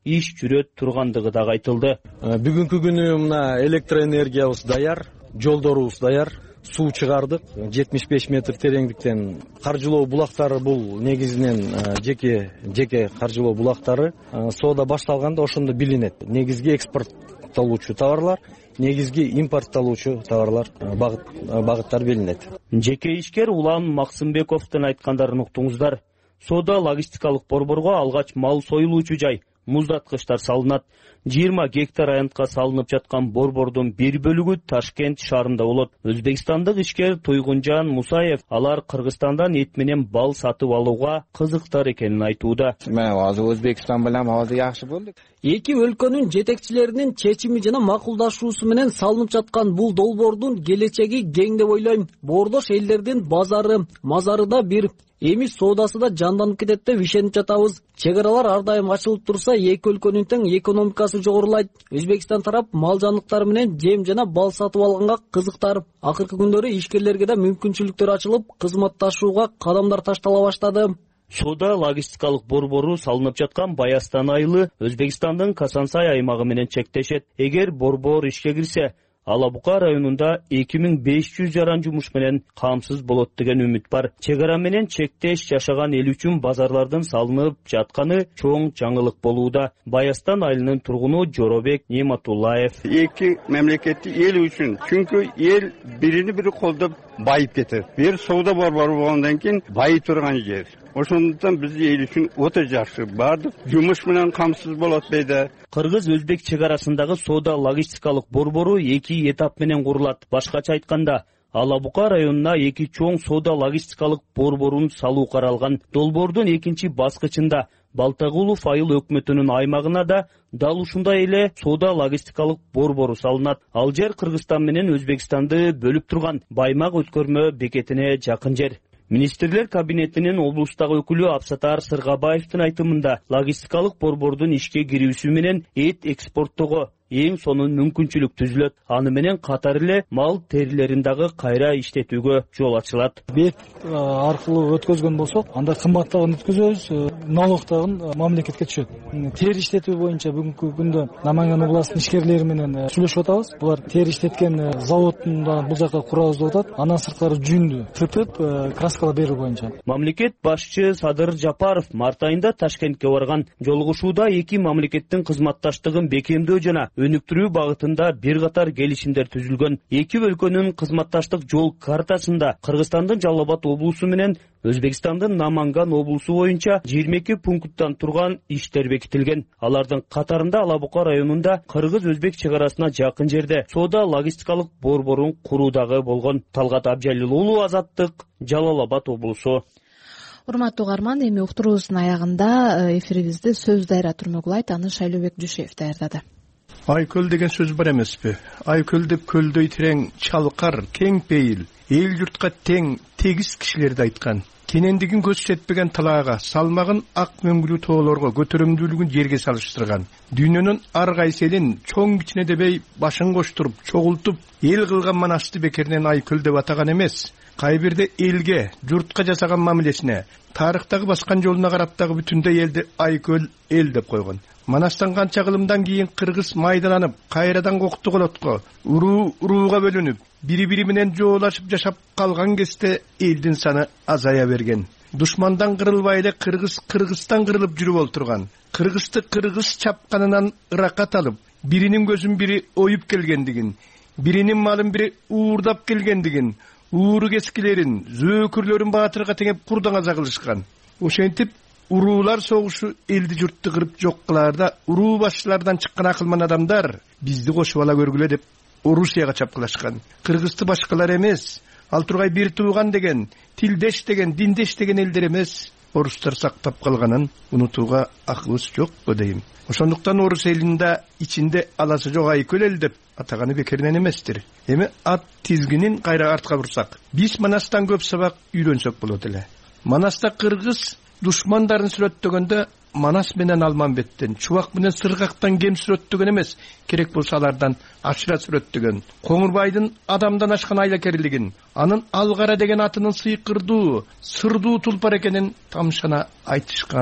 иш жүрөт тургандыгы дагы айтылды. Бүгүнкү күнү мына электроэнергиябыз даяр, жолдорубуз даяр, суу чыгардык жетимиш беш метр тереңдиктен. Каржылоо булактары бул негизинен жеке жеке каржылоо булактары. Соода башталганда ошондо билинет. Негизги экспорттолуучу товарлар, негизги импорттолуучу товарлар багыттар билинет. Жеке ишкер Улан Максымбековдун айткандарын уктуңуздар. Соода логистикалык борборго алгач мал союлуучу жай, муздаткычтар салынат. жыйырма гектар аянтка салынып жаткан борбордун бир бөлүгү Ташкент шаарында болот. Өзбекстандык ишкер Туйгунжан Мусаев алар Кыргызстандан эт менен бал сатып алууга кызыктар экенин айтууда. Мен азыр Өзбекстан менен азыр жакшы болдук. Эки өлкөнүн жетекчилеринин чечими жана макулдашуусу менен салынып жаткан бул долбоордун келечеги кең деп ойлойм. Боордош элдердин базары, мазары да бир. Эми соодасы да жанданып кетет деп ишенип жатабыз. Чек аралар ар дайым ачылып турса, эки өлкөнүн тең экономикасы жогорулайт. Өзбекстан тарап мал жанлыктары менен жем жана бал сатып алганга кызыктар. Акыркы күндөрү ишкерлерге да мүмкүнчүлүктөр ачылып, кызматташууга кадамдар таштала баштады. Соода логистикалык борбору салынып жаткан Баястан айылы Өзбекстандын Касансай аймагы менен чектешет. Эгер борбор ишке кирсе, Ала Бука районунда эки миң беш жүз жаран жумуш менен камсыз болот деген үмүт бар. Чек ара менен чектеш жашаган эл үчүн базарлардын салынып жатканы чоң жаңылык болууда. Баястан айылынын тургуну Жоробек Нематуллаев. Эки мамлекетти эл үчүн, чүнкү эл бирини бири колдоп байып кетет. Бир соода борбору болгондон кийин байып турган жер. Ошондуктан биз эл үчүн өтө жакшы. Бардык жумуш менен камсыз болот дейди. Кыргыз-Өзбек чек арасындагы соода логистикалык борбору эки этап менен курулат. Башкача айтканда, Ала Бука районуна эки чоң соода логистикалык борборун салуу каралган. Долбоордун экинчи баскычында Балтагулов айыл өкмөтүнүн аймагына да дал ушундай эле соода логистикалык борбору салынат. Ал жер Кыргызстан менен Өзбекстанды бөлүп турган Баймак өткөрмө бекетине жакын жер. Министрлер кабинетинин облустагы өкүлү Абсатар Сыргабаевдин айтымында логистикалык борбордун ишке кирүүсү менен эт экспорттоого эң сонун мүмкүнчүлүк түзүлөт. Аны менен катар эле мал терилерин дагы кайра иштетүүгө жол ачылат. Бет аркылуу өткөзгөн болсок, анда кымбаттагын өткөзөбүз, налогтагын мамлекетке түшөт. Тери иштетүү боюнча бүгүнкү күндө Наманган областынын ишкерлери менен сүйлөшүп атабыз. Булар тери иштеткен заводун да бул жака курабыз деп атат. Андан сырткары жүндү тытып, краскалап берүү боюнча. Мамлекет башчы Садыр Жапаров март айында Ташкентке барган. Жолугушууда эки мамлекеттин кызматташтыгын бекемдөө жана өнүктүрүү багытында бир катар келишимдер түзүлгөн. Эки өлкөнүн кызматташтык жол картасында Кыргызстандын Жалал Абад облусу менен Өзбекстандын Наманган облусу боюнча жыйырма эки пункттан турган иштер бекитилген. Алардын катарында Ала Бука районунда Кыргыз-Өзбек чек арасына жакын жерде соода логистикалык борборун куруудагы болгон. Талгат Абжалил уулу, Азаттык, Жалал Абад облусу. Урматтуу угарман, эми уктуруубуздун аягында эфирибизди сөз дайра турмөгулайт, аны Шайлообек Жушеев даярдады. Айкөл деген сөз бар эмеспи? Айкөл деп көлдөй терең, чалкар, кең пейил, эл журтка тең, тегиз кишилерди айткан. Кенендигин көрсөтпөгөн талаага, салмагын ак мөңгүлүү тоолорго, көтөрүмдүүлүгүн жерге салыштырган. Дүйнөнүн ар кайсы элин чоң кичине дебей башын коштуруп, чогултуп, эл кылган манасты бекеринен Айкөл деп атаган эмес. Кай бирде элге, журтка жасаган мамилесине, тарыхтагы баскан жолуна карап дагы бүтүндөй элди Айкөл эл деп койгон. Манастан канча кылымдан кийин кыргыз майдаланып, кайрадан кокту колотко, уруу урууга бөлүнүп, бири-бири менен жоолашып жашап калган кезде элдин саны азая берген. Душмандан кырылбай эле кыргыз Кыргызстан кырылып жүрүп олтурган. Кыргызды кыргыз чапканынан ыракат алып, биринин көзүн бири оюп келгендигин, биринин малын бири уурдап келгендигин, ууру кескилерин, зөөкүрлөрүн баатырга теңеп курдаңаза кылышкан. Ошентип уруулар согушу элди журтты кырып жок кылаарда уруу башчылардан чыккан акылман адамдар бизди кошуп ала көргүлө деп Орусияга чапкылашкан. Кыргызды башкалар эмес, ал тургай бир тууган деген, тилдеш деген, диндеш деген элдер эмес, орустар сактап калганын унутууга акыбыз жок го дейм. Ошондуктан орус элинде ичинде аласы жок Айкөл эл деп атаганы бекеринен эместир. Эми ат тизгинин кайра артка бурсак, биз Манастан көп сабак үйрөнсөк болот эле. Манаста кыргыз душмандарын сүрөттөгөндө Манас менен Алманбеттен, Чубак менен Сыргактан кем сүрөттөгөн эмес, керек болсо алардан ашыра сүрөттөгөн. Коңурбайдын адамдан ашкан айлакерлигин, анын Алгара деген атынын сыйкырдуу, сырдуу тулпар экенин тамшана айтышкан.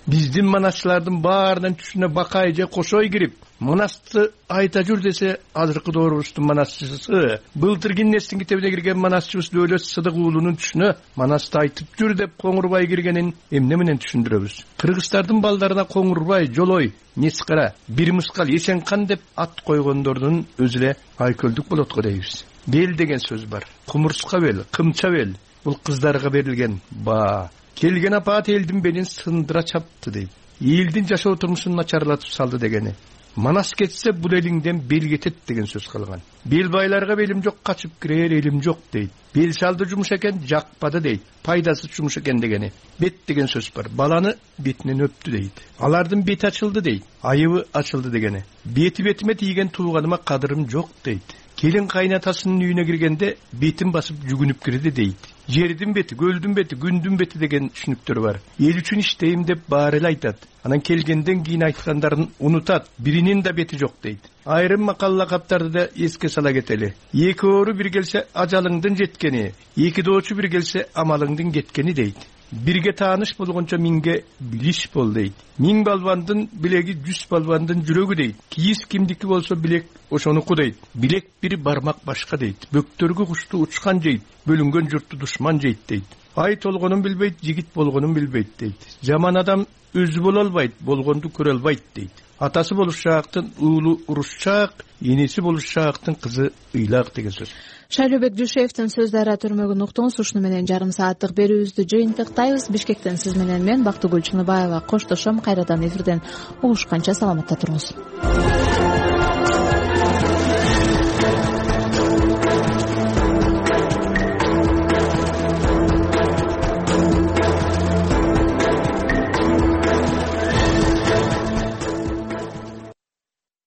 биздин манасчылардын баарынын түшүнө бакай же кошой кирип манасты айта жүр десе, азыркы доорубуздун манасчысы былтыр киннестин китебине кирген манасчыбыз Дөөлөт Сыдык уулунун түшүнө манасты айтып жүр деп Коңурбай киргенин эмне менен түшүндүрөбүз? Кыргыздардын балдарына Коңурбай, Жолой, Нескара, Бир Мускал, Эсенкан деп ат койгондордун өзү эле айкөлдүк болот го дейбиз. Бел деген сөз бар. Кумурска бел, кымча бел. Бул кыздарга берилген баа. Келген апаат элдин белин сындыра чапты дейт. Элдин жашоо турмушун начарлатып салды дегени. Манас кетсе бул элиңден бел кетет деген сөз калган. Бел байларга белим жок, качып кирер элим жок дейт. Бел салды жумуш экен, жакпады дейт. Пайдасы жумуш экен дегени. Бет деген сөз бар. Баланы бетинен өптү дейт. Алардын бети ачылды дейт. Айыбы ачылды дегени. Бети бетиме тийген тууганыма кадырым жок дейт. Келин кайнатасынын үйүнө киргенде бетин басып жүгүнүп кирди дейт. Жердин бети, көлдүн бети, күндүн бети деген түшүнүктөр бар. Эл үчүн иштейм деп баары эле айтат. Анан келгенден кийин айткандарын унутат. Биринин да бети жок дейт. Айрым макал лакаптарды да эске сала кетели. Эки оору бир келсе ажалыңдын жеткени, эки доочу бир келсе амалыңдын кеткени дейт. Бирге тааныш болгончо миңге билиш бол дейт. Миң балбандын билеги жүз балбандын жүрөгү дейт. Кийиз кимдики болсо билек ошонуку дейт. Билек бир бармак башка дейт. Бөктөргө кушту учкан жейт, бөлүнгөн журтту душман жейт дейт. Ай толгонун билбейт, жигит болгонун билбейт дейт. Жаман адам өзү боло албайт, болгонду көрө албайт дейт. Атасы болушаактын уулу урушчаак, энеси болушаактын кызы ыйлак деген сөз. Шайлообек Жушеевдин сөздөрү төрмөгүн уктуңуз. Ушуну менен жарым сааттык берүүбүздү жыйынтыктайбыз. Бишкектен сиз менен мен Бактыгүл Чыныбаева коштошом. Кайрадан эфирден угушканча саламатта туруңуз.